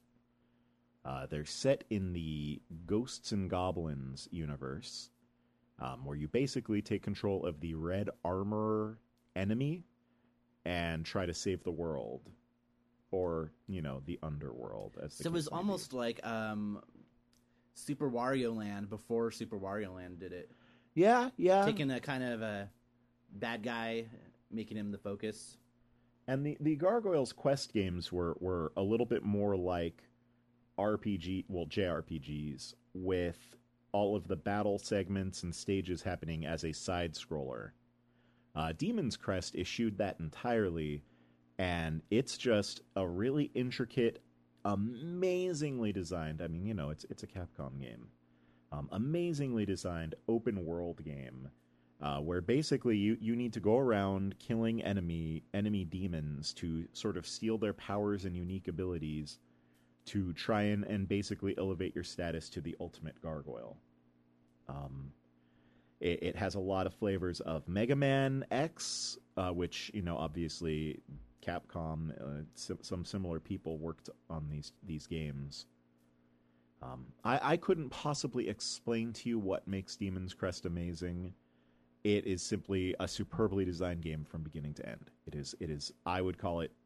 Uh, they're set in the Ghosts and Goblins universe, um, where you basically take control of the Red Armor enemy and try to save the world. Or, you know, the underworld. As the so it was case may be. almost like um, Super Wario Land before Super Wario Land did it. Yeah, yeah. Taking a kind of a bad guy, making him the focus. And the, the Gargoyles Quest games were, were a little bit more like R P G, well, J R P Gs, with all of the battle segments and stages happening as a side-scroller. Uh, Demon's Crest eschewed that entirely, and it's just a really intricate, amazingly designed, I mean, you know, it's it's a Capcom game, um, amazingly designed open-world game, uh, where basically you, you need to go around killing enemy enemy demons to sort of steal their powers and unique abilities to try and, and basically elevate your status to the ultimate gargoyle. Um, it, it has a lot of flavors of Mega Man X, uh, which, you know, obviously Capcom, uh, some, some similar people worked on these these games. Um, I, I couldn't possibly explain to you what makes Demon's Crest amazing. It is simply a superbly designed game from beginning to end. It is, it is. I would call it,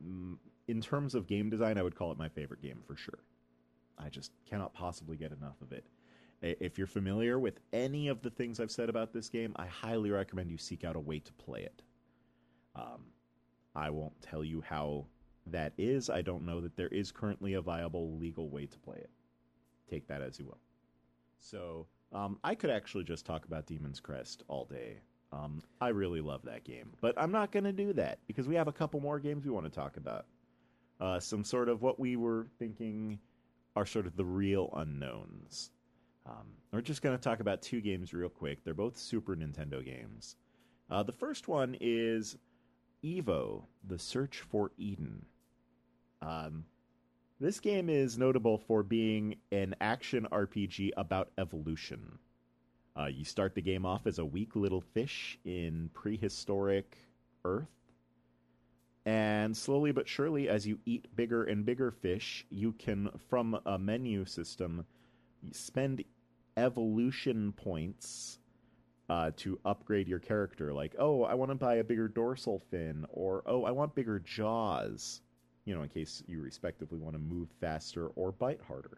in terms of game design, I would call it my favorite game for sure. I just cannot possibly get enough of it. If you're familiar with any of the things I've said about this game, I highly recommend you seek out a way to play it. Um, I won't tell you how that is. I don't know that there is currently a viable legal way to play it. Take that as you will. So, um, I could actually just talk about Demon's Crest all day. Um, I really love that game. But I'm not going to do that, because we have a couple more games we want to talk about. Uh, some sort of what we were thinking are sort of the real unknowns. Um, we're just going to talk about two games real quick. They're both Super Nintendo games. Uh, the first one is Evo, The Search for Eden. Um, this game is notable for being an action R P G about evolution. Uh, you start the game off as a weak little fish in prehistoric Earth. And slowly but surely, as you eat bigger and bigger fish, you can, from a menu system, spend evolution points uh, to upgrade your character. Like, oh, I want to buy a bigger dorsal fin, or, oh, I want bigger jaws, you know, in case you respectively want to move faster or bite harder.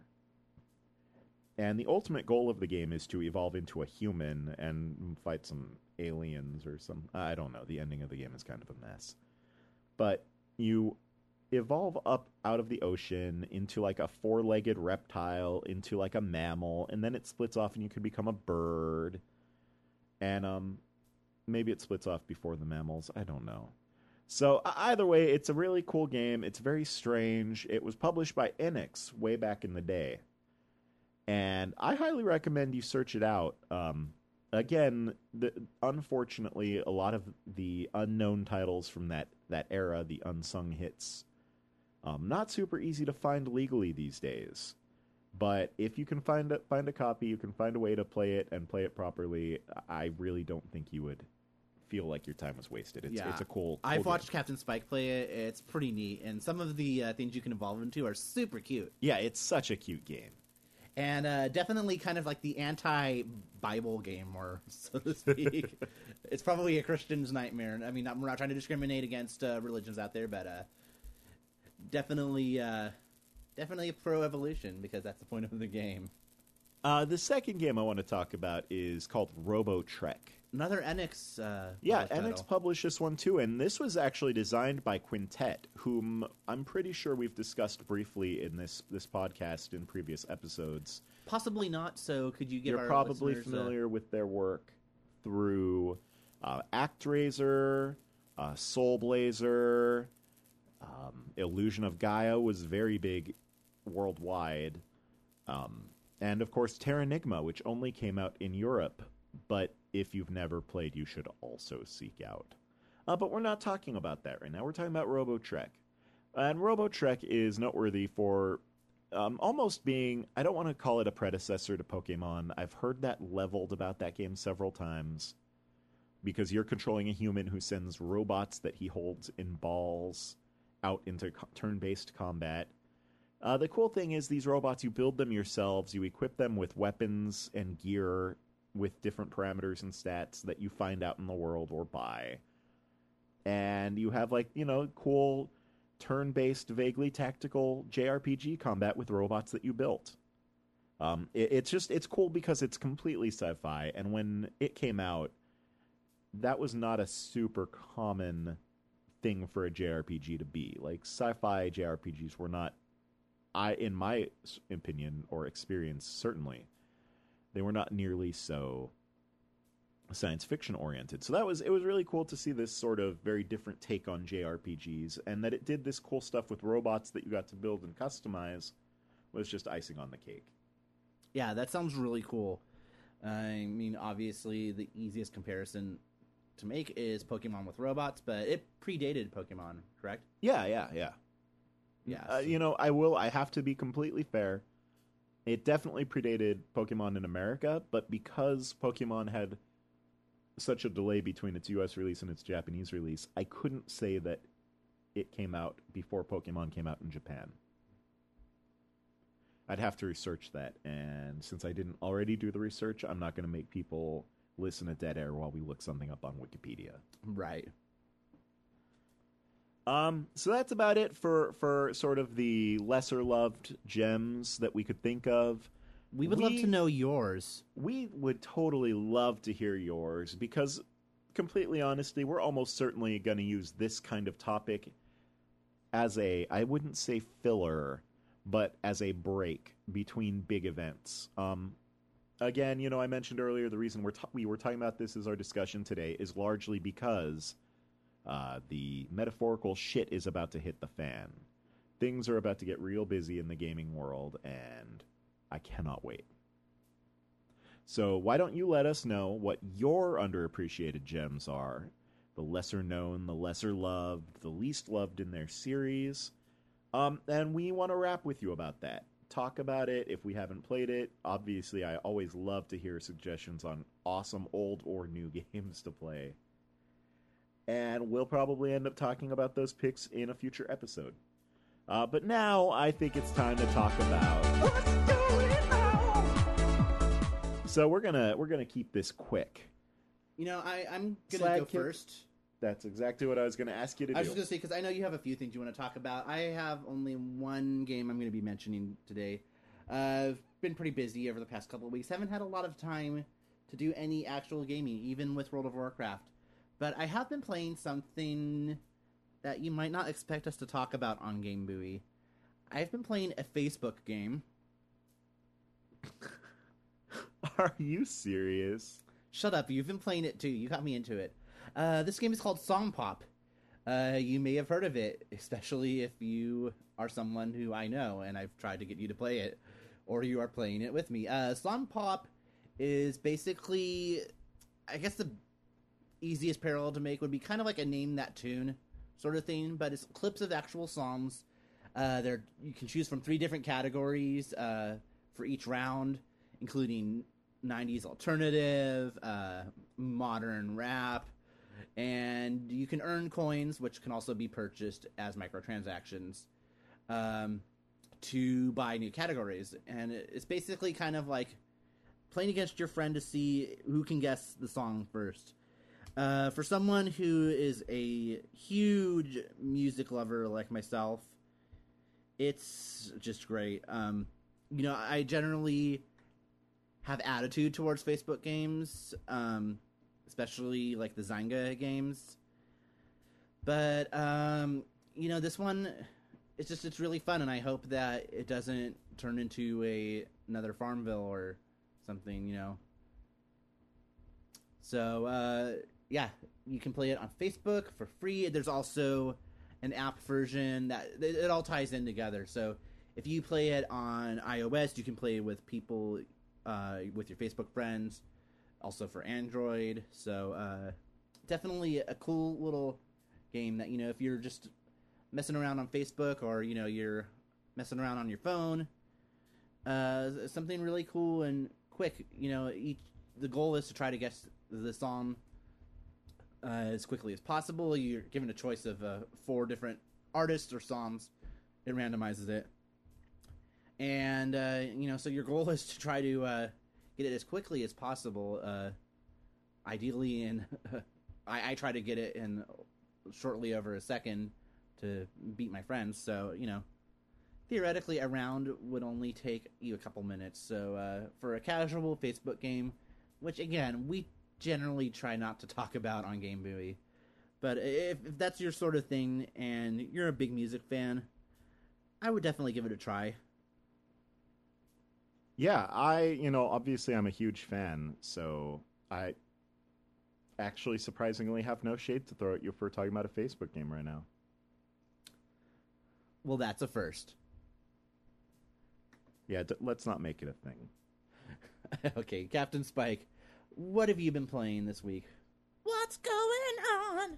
And the ultimate goal of the game is to evolve into a human and fight some aliens or some... I don't know. The ending of the game is kind of a mess. But you evolve up out of the ocean into like a four-legged reptile, into like a mammal, and then it splits off and you can become a bird. And um, maybe it splits off before the mammals. I don't know. So either way, it's a really cool game. It's very strange. It was published by Enix way back in the day. And I highly recommend you search it out. Um, again, the, unfortunately, a lot of the unknown titles from that, that era, the unsung hits, um, not super easy to find legally these days. But if you can find a, find a copy, you can find a way to play it and play it properly, I really don't think you would feel like your time was wasted. It's, yeah. it's a cool, cool I've game. watched Captain Spike play it. It's pretty neat. And some of the uh, things you can evolve into are super cute. Yeah, it's such a cute game. And uh, definitely kind of like the anti-Bible game, or so to speak. It's probably a Christian's nightmare. I mean, not, we're not trying to discriminate against uh, religions out there, but uh, definitely, uh, definitely a pro-evolution, because that's the point of the game. Uh, the second game I want to talk about is called Robo Trek. Another Enix uh Yeah, title. Enix published this one too, and this was actually designed by Quintet, whom I'm pretty sure we've discussed briefly in this, this podcast in previous episodes. Possibly not, so could you give You're our probably listeners, familiar uh... with their work through uh, ActRaiser, uh, Soul Blazer, um, Illusion of Gaia was very big worldwide, um, and of course Terranigma, which only came out in Europe, but if you've never played, you should also seek out. Uh, but we're not talking about that right now. We're talking about Robo Trek. And Robo Trek is noteworthy for um, almost being, I don't want to call it a predecessor to Pokemon. I've heard that leveled about that game several times because you're controlling a human who sends robots that he holds in balls out into co- turn-based combat. Uh, the cool thing is these robots, you build them yourselves, you equip them with weapons and gear with different parameters and stats that you find out in the world or buy. And you have, like, you know, cool turn-based, vaguely tactical J R P G combat with robots that you built. Um, it, it's just, it's cool because it's completely sci-fi, and when it came out, that was not a super common thing for a J R P G to be. Like, sci-fi J R P Gs were not, I, in my opinion or experience, certainly, they were not nearly so science fiction oriented. So that was, it was really cool to see this sort of very different take on J R P Gs, and that it did this cool stuff with robots that you got to build and customize was just icing on the cake. Yeah, that sounds really cool. I mean, obviously, the easiest comparison to make is Pokemon with robots, but it predated Pokemon, correct? Yeah, yeah, yeah. Yeah. Uh, so- you know, I will, I have to be completely fair. It definitely predated Pokemon in America, but because Pokemon had such a delay between its U S release and its Japanese release, I couldn't say that it came out before Pokemon came out in Japan. I'd have to research that, and since I didn't already do the research, I'm not going to make people listen to dead air while we look something up on Wikipedia. Right. Um, so that's about it for, for sort of the lesser-loved gems that we could think of. We would We- love to know yours. We would totally love to hear yours because, completely honestly, we're almost certainly going to use this kind of topic as a, I wouldn't say filler, but as a break between big events. Um, again, you know, I mentioned earlier the reason we're ta- we were talking about this as our discussion today is largely because uh, the metaphorical shit is about to hit the fan. Things are about to get real busy in the gaming world, and I cannot wait. So why don't you let us know what your underappreciated gems are? The lesser known, the lesser loved, the least loved in their series. Um, and we want to rap with you about that. Talk about it if we haven't played it. Obviously, I always love to hear suggestions on awesome old or new games to play. And we'll probably end up talking about those picks in a future episode. Uh, but now, I think it's time to talk about what's going on. So we're gonna we're gonna keep this quick. You know, I, I'm going to Slag go kid. first. That's exactly what I was gonna ask you to I was do. just going to say, because I know you have a few things you want to talk about. I have only one game I'm going to be mentioning today. Uh, I've been pretty busy over the past couple of weeks. Haven't had a lot of time to do any actual gaming, even with World of Warcraft. But I have been playing something that you might not expect us to talk about on Game Buoy. I've been playing a Facebook game. Are you serious? Shut up, you've been playing it too. You got me into it. Uh, this game is called Song Pop. Uh, you may have heard of it, especially if you are someone who I know and I've tried to get you to play it, or you are playing it with me. Uh, Song Pop is basically, I guess the easiest parallel to make would be kind of like a name that tune sort of thing, but it's clips of actual songs. Uh, there you can choose from three different categories uh, for each round, including nineties alternative, uh, modern rap, and you can earn coins, which can also be purchased as microtransactions, um, to buy new categories. And it's basically kind of like playing against your friend to see who can guess the song first. Uh, for someone who is a huge music lover like myself, it's just great. Um, you know, I generally have attitude towards Facebook games, um, especially like the Zynga games. But, um, you know, this one, it's just, it's really fun, and I hope that it doesn't turn into a another Farmville or something, you know. So, uh, yeah, you can play it on Facebook for free. There's also an app version that it, it all ties in together. So if you play it on iOS, you can play it with people, uh, with your Facebook friends, also for Android. So uh, definitely a cool little game that, you know, if you're just messing around on Facebook or, you know, you're messing around on your phone, Uh, something really cool and quick. You know, each the goal is to try to guess the song uh, as quickly as possible. You're given a choice of uh, four different artists or songs. It randomizes it, and uh, you know, so your goal is to try to uh, get it as quickly as possible. Uh, ideally, in I, I try to get it in shortly over a second to beat my friends. So you know. Theoretically, a round would only take you a couple minutes. So uh, for a casual Facebook game, which again we generally try not to talk about on Game Buoy, but if, if that's your sort of thing and you're a big music fan, I would definitely give it a try. Yeah, I you know obviously I'm a huge fan, so I actually surprisingly have no shade to throw at you for talking about a Facebook game right now. Well, that's a first. Yeah, d- let's not make it a thing. Okay, Captain Spike, what have you been playing this week? What's going on?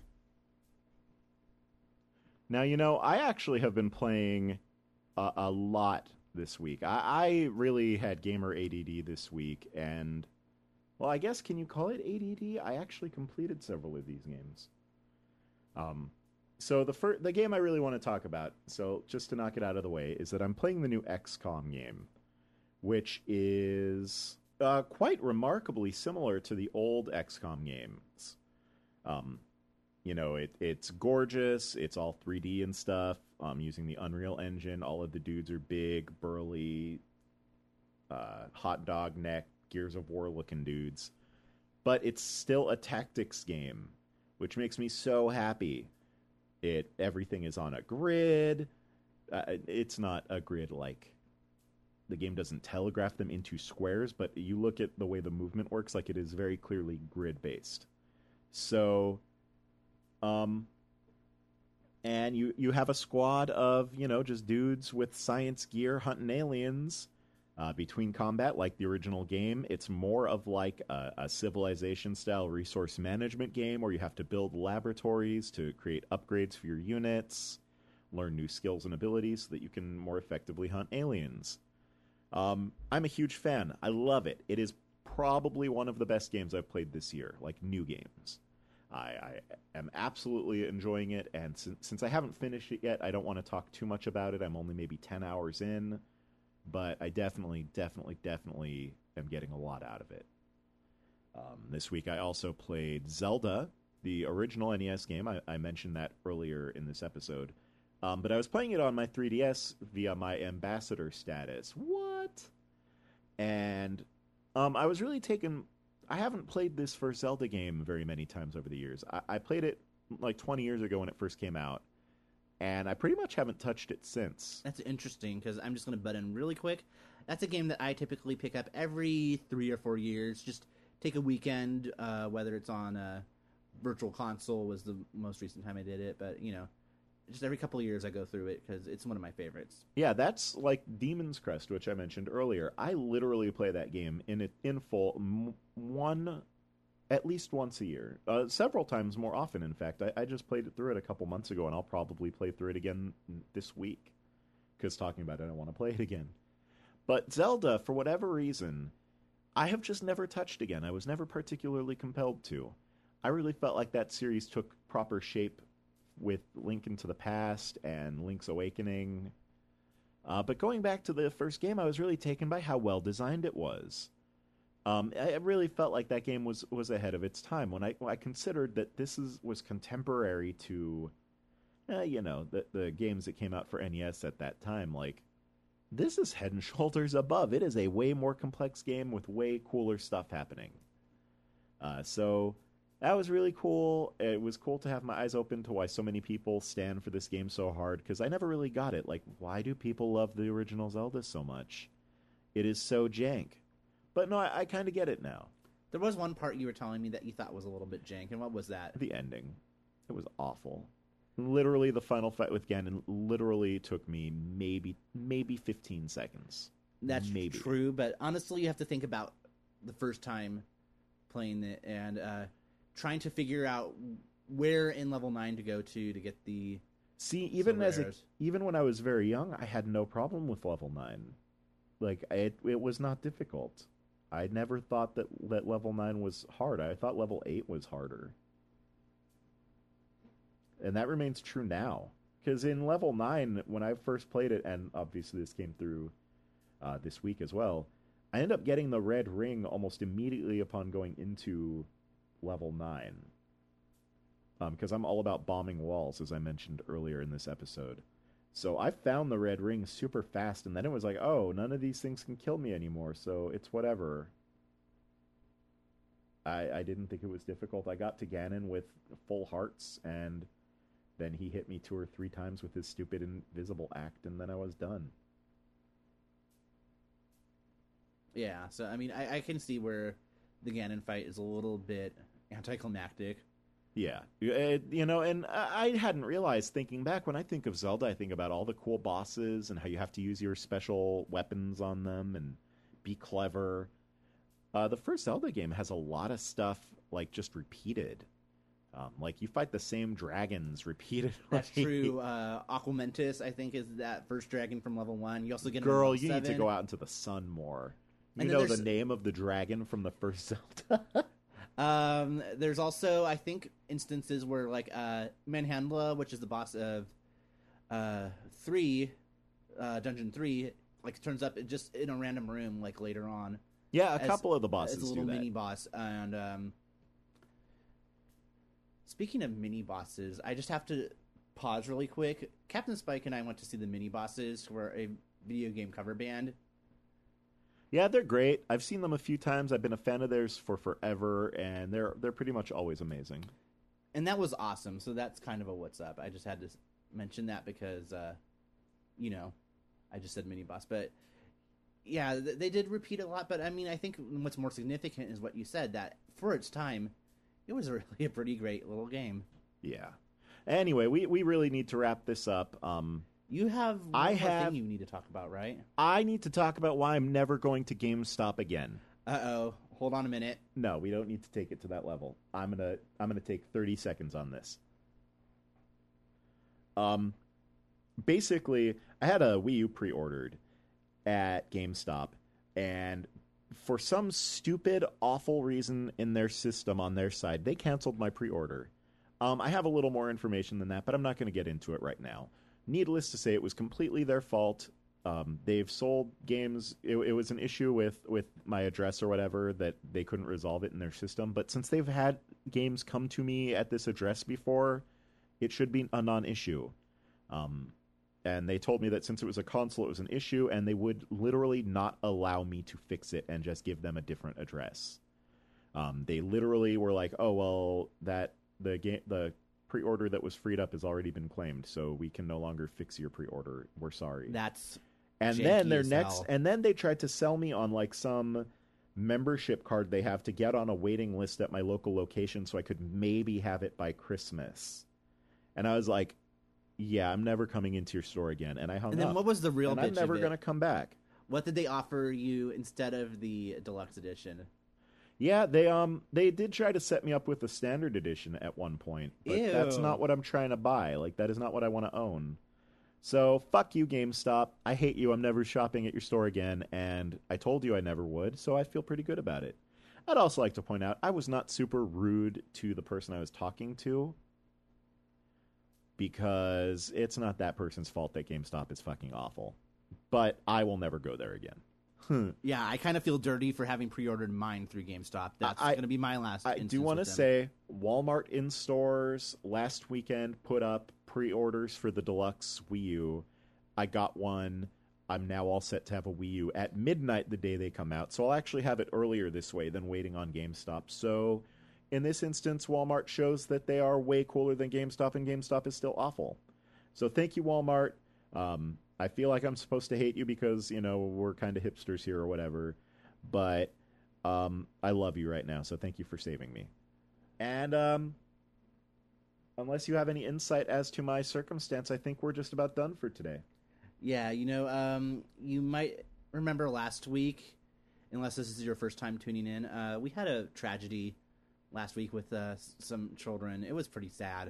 Now, you know, I actually have been playing a, a lot this week. I, I really had gamer A D D this week, and, well, I guess, can you call it A D D? I actually completed several of these games. Um... So the fir- the game I really want to talk about, so just to knock it out of the way, is that I'm playing the new X COM game, which is uh, quite remarkably similar to the old X COM games. Um, you know, it it's gorgeous, it's all three D and stuff, um, using the Unreal Engine. All of the dudes are big, burly, uh, hot dog neck, Gears of War looking dudes. But it's still a tactics game, which makes me so happy. It everything is on a grid. Uh, it's not a grid like the game doesn't telegraph them into squares, but you look at the way the movement works, like it is very clearly grid based. So, um, and you you have a squad of you know just dudes with science gear hunting aliens. Uh, between combat, like the original game, it's more of like a, a Civilization-style resource management game where you have to build laboratories to create upgrades for your units, learn new skills and abilities so that you can more effectively hunt aliens. Um, I'm a huge fan. I love it. It is probably one of the best games I've played this year, like new games. I, I am absolutely enjoying it, and since, since I haven't finished it yet, I don't want to talk too much about it. I'm only maybe ten hours in. But I definitely, definitely, definitely am getting a lot out of it. Um, this week I also played Zelda, the original N E S game. I, I mentioned that earlier in this episode. Um, but I was playing it on my three D S via my ambassador status. What? And um, I was really taken... I haven't played this first Zelda game very many times over the years. I, I played it like twenty years ago when it first came out. And I pretty much haven't touched it since. That's interesting, because I'm just going to butt in really quick. That's a game that I typically pick up every three or four years. Just take a weekend, uh, whether it's on a Virtual Console was the most recent time I did it. But, you know, just every couple of years I go through it, because it's one of my favorites. Yeah, that's like Demon's Crest, which I mentioned earlier. I literally play that game in it in full m- one... at least once a year. Uh, several times more often, in fact. I, I just played it through it a couple months ago, and I'll probably play through it again this week. Because talking about it, I want to play it again. But Zelda, for whatever reason, I have just never touched again. I was never particularly compelled to. I really felt like that series took proper shape with Link into the Past and Link's Awakening. Uh, but going back to the first game, I was really taken by how well designed it was. Um, I really felt like that game was, was ahead of its time when I when I considered that this is was contemporary to, uh, you know, the the games that came out for N E S at that time. Like, this is head and shoulders above. It is a way more complex game with way cooler stuff happening. Uh, so that was really cool. It was cool to have my eyes open to why so many people stand for this game so hard, because I never really got it. Like, why do people love the original Zelda so much? It is so jank. But no, I, I kind of get it now. There was one part you were telling me that you thought was a little bit jank, and what was that? The ending. It was awful. Literally, the final fight with Ganon literally took me maybe maybe fifteen seconds. That's maybe. true, but honestly, you have to think about the first time playing it and uh, trying to figure out where in level nine to go to to get the... See, even as a, arrows. even when I was very young, I had no problem with level nine. Like it, it was not difficult. I never thought that that level nine was hard. I thought level eight was harder, and that remains true now. Because in level nine, when I first played it, and obviously this came through uh, this week as well, I ended up getting the red ring almost immediately upon going into level nine. Because um, I'm all about bombing walls, as I mentioned earlier in this episode. So I found the red ring super fast, and then it was like, oh, none of these things can kill me anymore, so it's whatever. I, I didn't think it was difficult. I got to Ganon with full hearts, and then he hit me two or three times with his stupid invisible act, and then I was done. Yeah, so, I mean, I, I can see where the Ganon fight is a little bit anticlimactic. Yeah, it, you know, and I hadn't realized, thinking back, when I think of Zelda, I think about all the cool bosses and how you have to use your special weapons on them and be clever. Uh, the first Zelda game has a lot of stuff, like, just repeated. Um, like, you fight the same dragons repeatedly. That's true. Uh, Aquamentus, I think, is that first dragon from level one. You also get Girl, him in you level need seven. to go out into the sun more. You And then know there's- the name of the dragon from the first Zelda? Um, there's also, I think, instances where, like, uh, Manhandla, which is the boss of uh, three, uh, Dungeon three, like, turns up just in a random room, like, later on. Yeah, a As- couple of the bosses It's a little do that. mini boss. And, um, speaking of mini bosses, I just have to pause really quick. Captain Spike and I went to see the mini bosses for a video game cover band. Yeah, they're great. I've seen them a few times. I've been a fan of theirs for forever, and they're they're pretty much always amazing. And that was awesome. So that's kind of a what's up. I just had to s- mention that because, uh, you know, I just said mini boss. But yeah, th- they did repeat a lot. But I mean, I think what's more significant is what you said, that for its time, it was really a pretty great little game. Yeah. Anyway, we, we really need to wrap this up. Um, You have one I more have- thing you need to talk about, right? I need to talk about why I'm never going to GameStop again. Uh-oh. Hold on a minute. No, we don't need to take it to that level. I'm gonna I'm gonna take thirty seconds on this. Um, basically, I had a Wii U pre-ordered at GameStop, and for some stupid, awful reason in their system on their side, they canceled my pre-order. Um, I have a little more information than that, but I'm not going to get into it right now. Needless to say, it was completely their fault. Um, they've sold games. It, it was an issue with, with my address or whatever that they couldn't resolve it in their system. But since they've had games come to me at this address before, it should be a non-issue. Um, and they told me that since it was a console, it was an issue, and they would literally not allow me to fix it and just give them a different address. Um, they literally were like, "Oh well, that the game the." pre-order that was freed up has already been claimed, so we can no longer fix your pre-order. We're sorry." That's And janky then their as next hell. and then they tried to sell me on like some membership card they have to get on a waiting list at my local location so I could maybe have it by Christmas. And I was like, "Yeah, I'm never coming into your store again." And I hung And then up. what was the real and bitch I'm never of it? going to come back. What did they offer you instead of the deluxe edition? Yeah, they um they did try to set me up with the standard edition at one point, but Ew. that's not what I'm trying to buy. Like, that is not what I want to own. So fuck you, GameStop. I hate you. I'm never shopping at your store again, and I told you I never would, so I feel pretty good about it. I'd also like to point out I was not super rude to the person I was talking to, because it's not that person's fault that GameStop is fucking awful. But I will never go there again. Yeah, I kind of feel dirty for having pre-ordered mine through GameStop. That's I- going to be my last I instance do want to with them. say Walmart in stores last weekend put up pre-orders for the deluxe Wii U. I got one. I'm now all set to have a Wii U at midnight the day they come out. So I'll actually have it earlier this way than waiting on GameStop. So in this instance, Walmart shows that they are way cooler than GameStop, and GameStop is still awful. So thank you, Walmart. Um, I feel like I'm supposed to hate you because, you know, we're kind of hipsters here or whatever. But um, I love you right now, so thank you for saving me. And um, unless you have any insight as to my circumstance, I think we're just about done for today. Yeah, you know, um, you might remember last week, unless this is your first time tuning in, uh, we had a tragedy last week with uh, s- some children. It was pretty sad.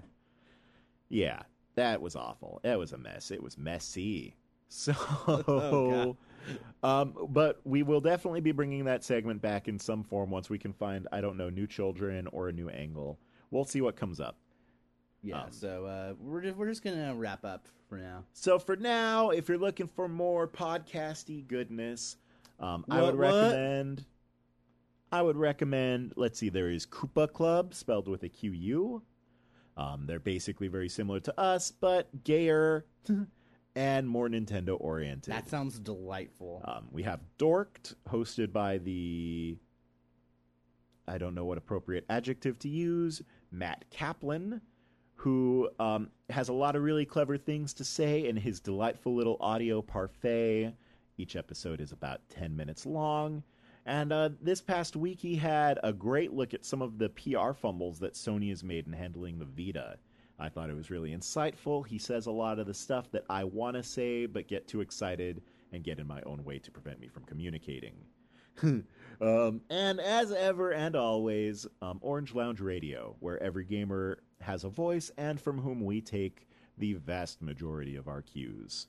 Yeah, that was awful. That was a mess. It was messy. So Oh, God. um, but we will definitely be bringing that segment back in some form once we can find, I don't know, new children or a new angle. We'll see what comes up. Yeah, Um, so uh, we're just, we're just gonna wrap up for now. So for now, if you're looking for more podcasty goodness, um, I What, would what? recommend. I would recommend. Let's see. There is Koopa Club, spelled with a Q U. Um, they're basically very similar to us, but gayer and more Nintendo oriented. That sounds delightful. Um, we have Dorked, hosted by the. I don't know what appropriate adjective to use. Matt Kaplan, who um, has a lot of really clever things to say in his delightful little audio parfait. Each episode is about ten minutes long. And uh, this past week, he had a great look at some of the P R fumbles that Sony has made in handling the Vita. I thought it was really insightful. He says a lot of the stuff that I want to say, but get too excited and get in my own way to prevent me from communicating. um, and as ever and always, um, Orange Lounge Radio, where every gamer has a voice and from whom we take the vast majority of our cues.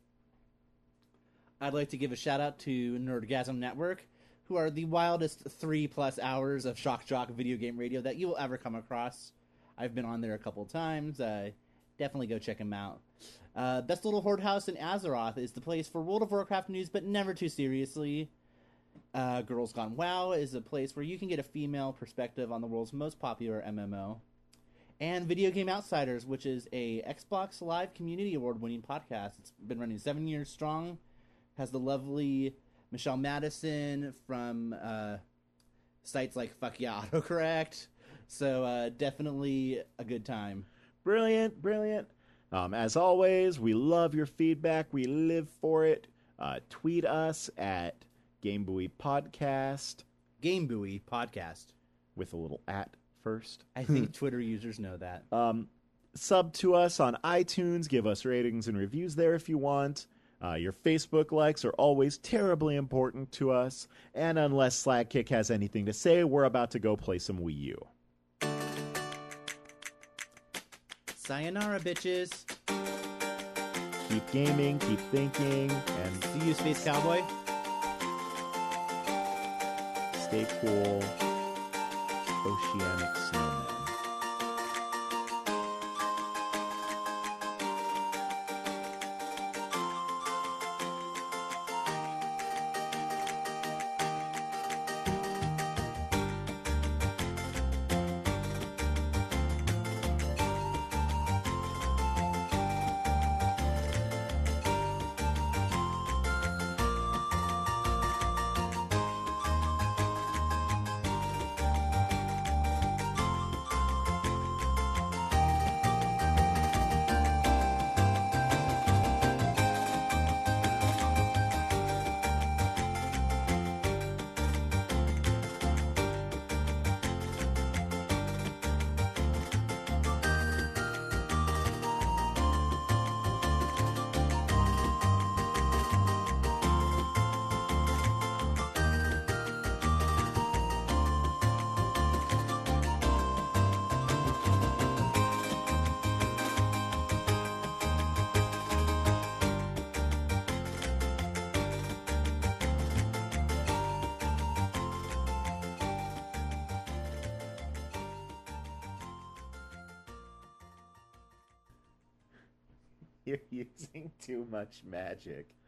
I'd like to give a shout out to Nerdgasm Network, who are the wildest three plus hours of shock jock video game radio that you will ever come across. I've been on there a couple times. Uh, definitely go check them out. Uh, Best Little Horde House in Azeroth is the place for World of Warcraft news, but never too seriously. Uh, Girls Gone WoW is a place where you can get a female perspective on the world's most popular M M O. And Video Game Outsiders, which is a Xbox Live Community Award-winning podcast. It's been running seven years strong. Has the lovely Michelle Madison from uh, sites like Fuck Yeah Autocorrect. So uh, definitely a good time. Brilliant, brilliant. Um, as always, we love your feedback. We live for it. Uh, tweet us at GameBuoy Podcast Game Buoy Podcast. with a little at first. I think Twitter users know that. Um, sub to us on iTunes. Give us ratings and reviews there if you want. Uh, your Facebook likes are always terribly important to us. And unless Slagkick has anything to say, we're about to go play some Wii U. Sayonara, bitches. Keep gaming, keep thinking, and See you, Space Cowboy. stay cool. Oceanic snowmen. You're using too much magic.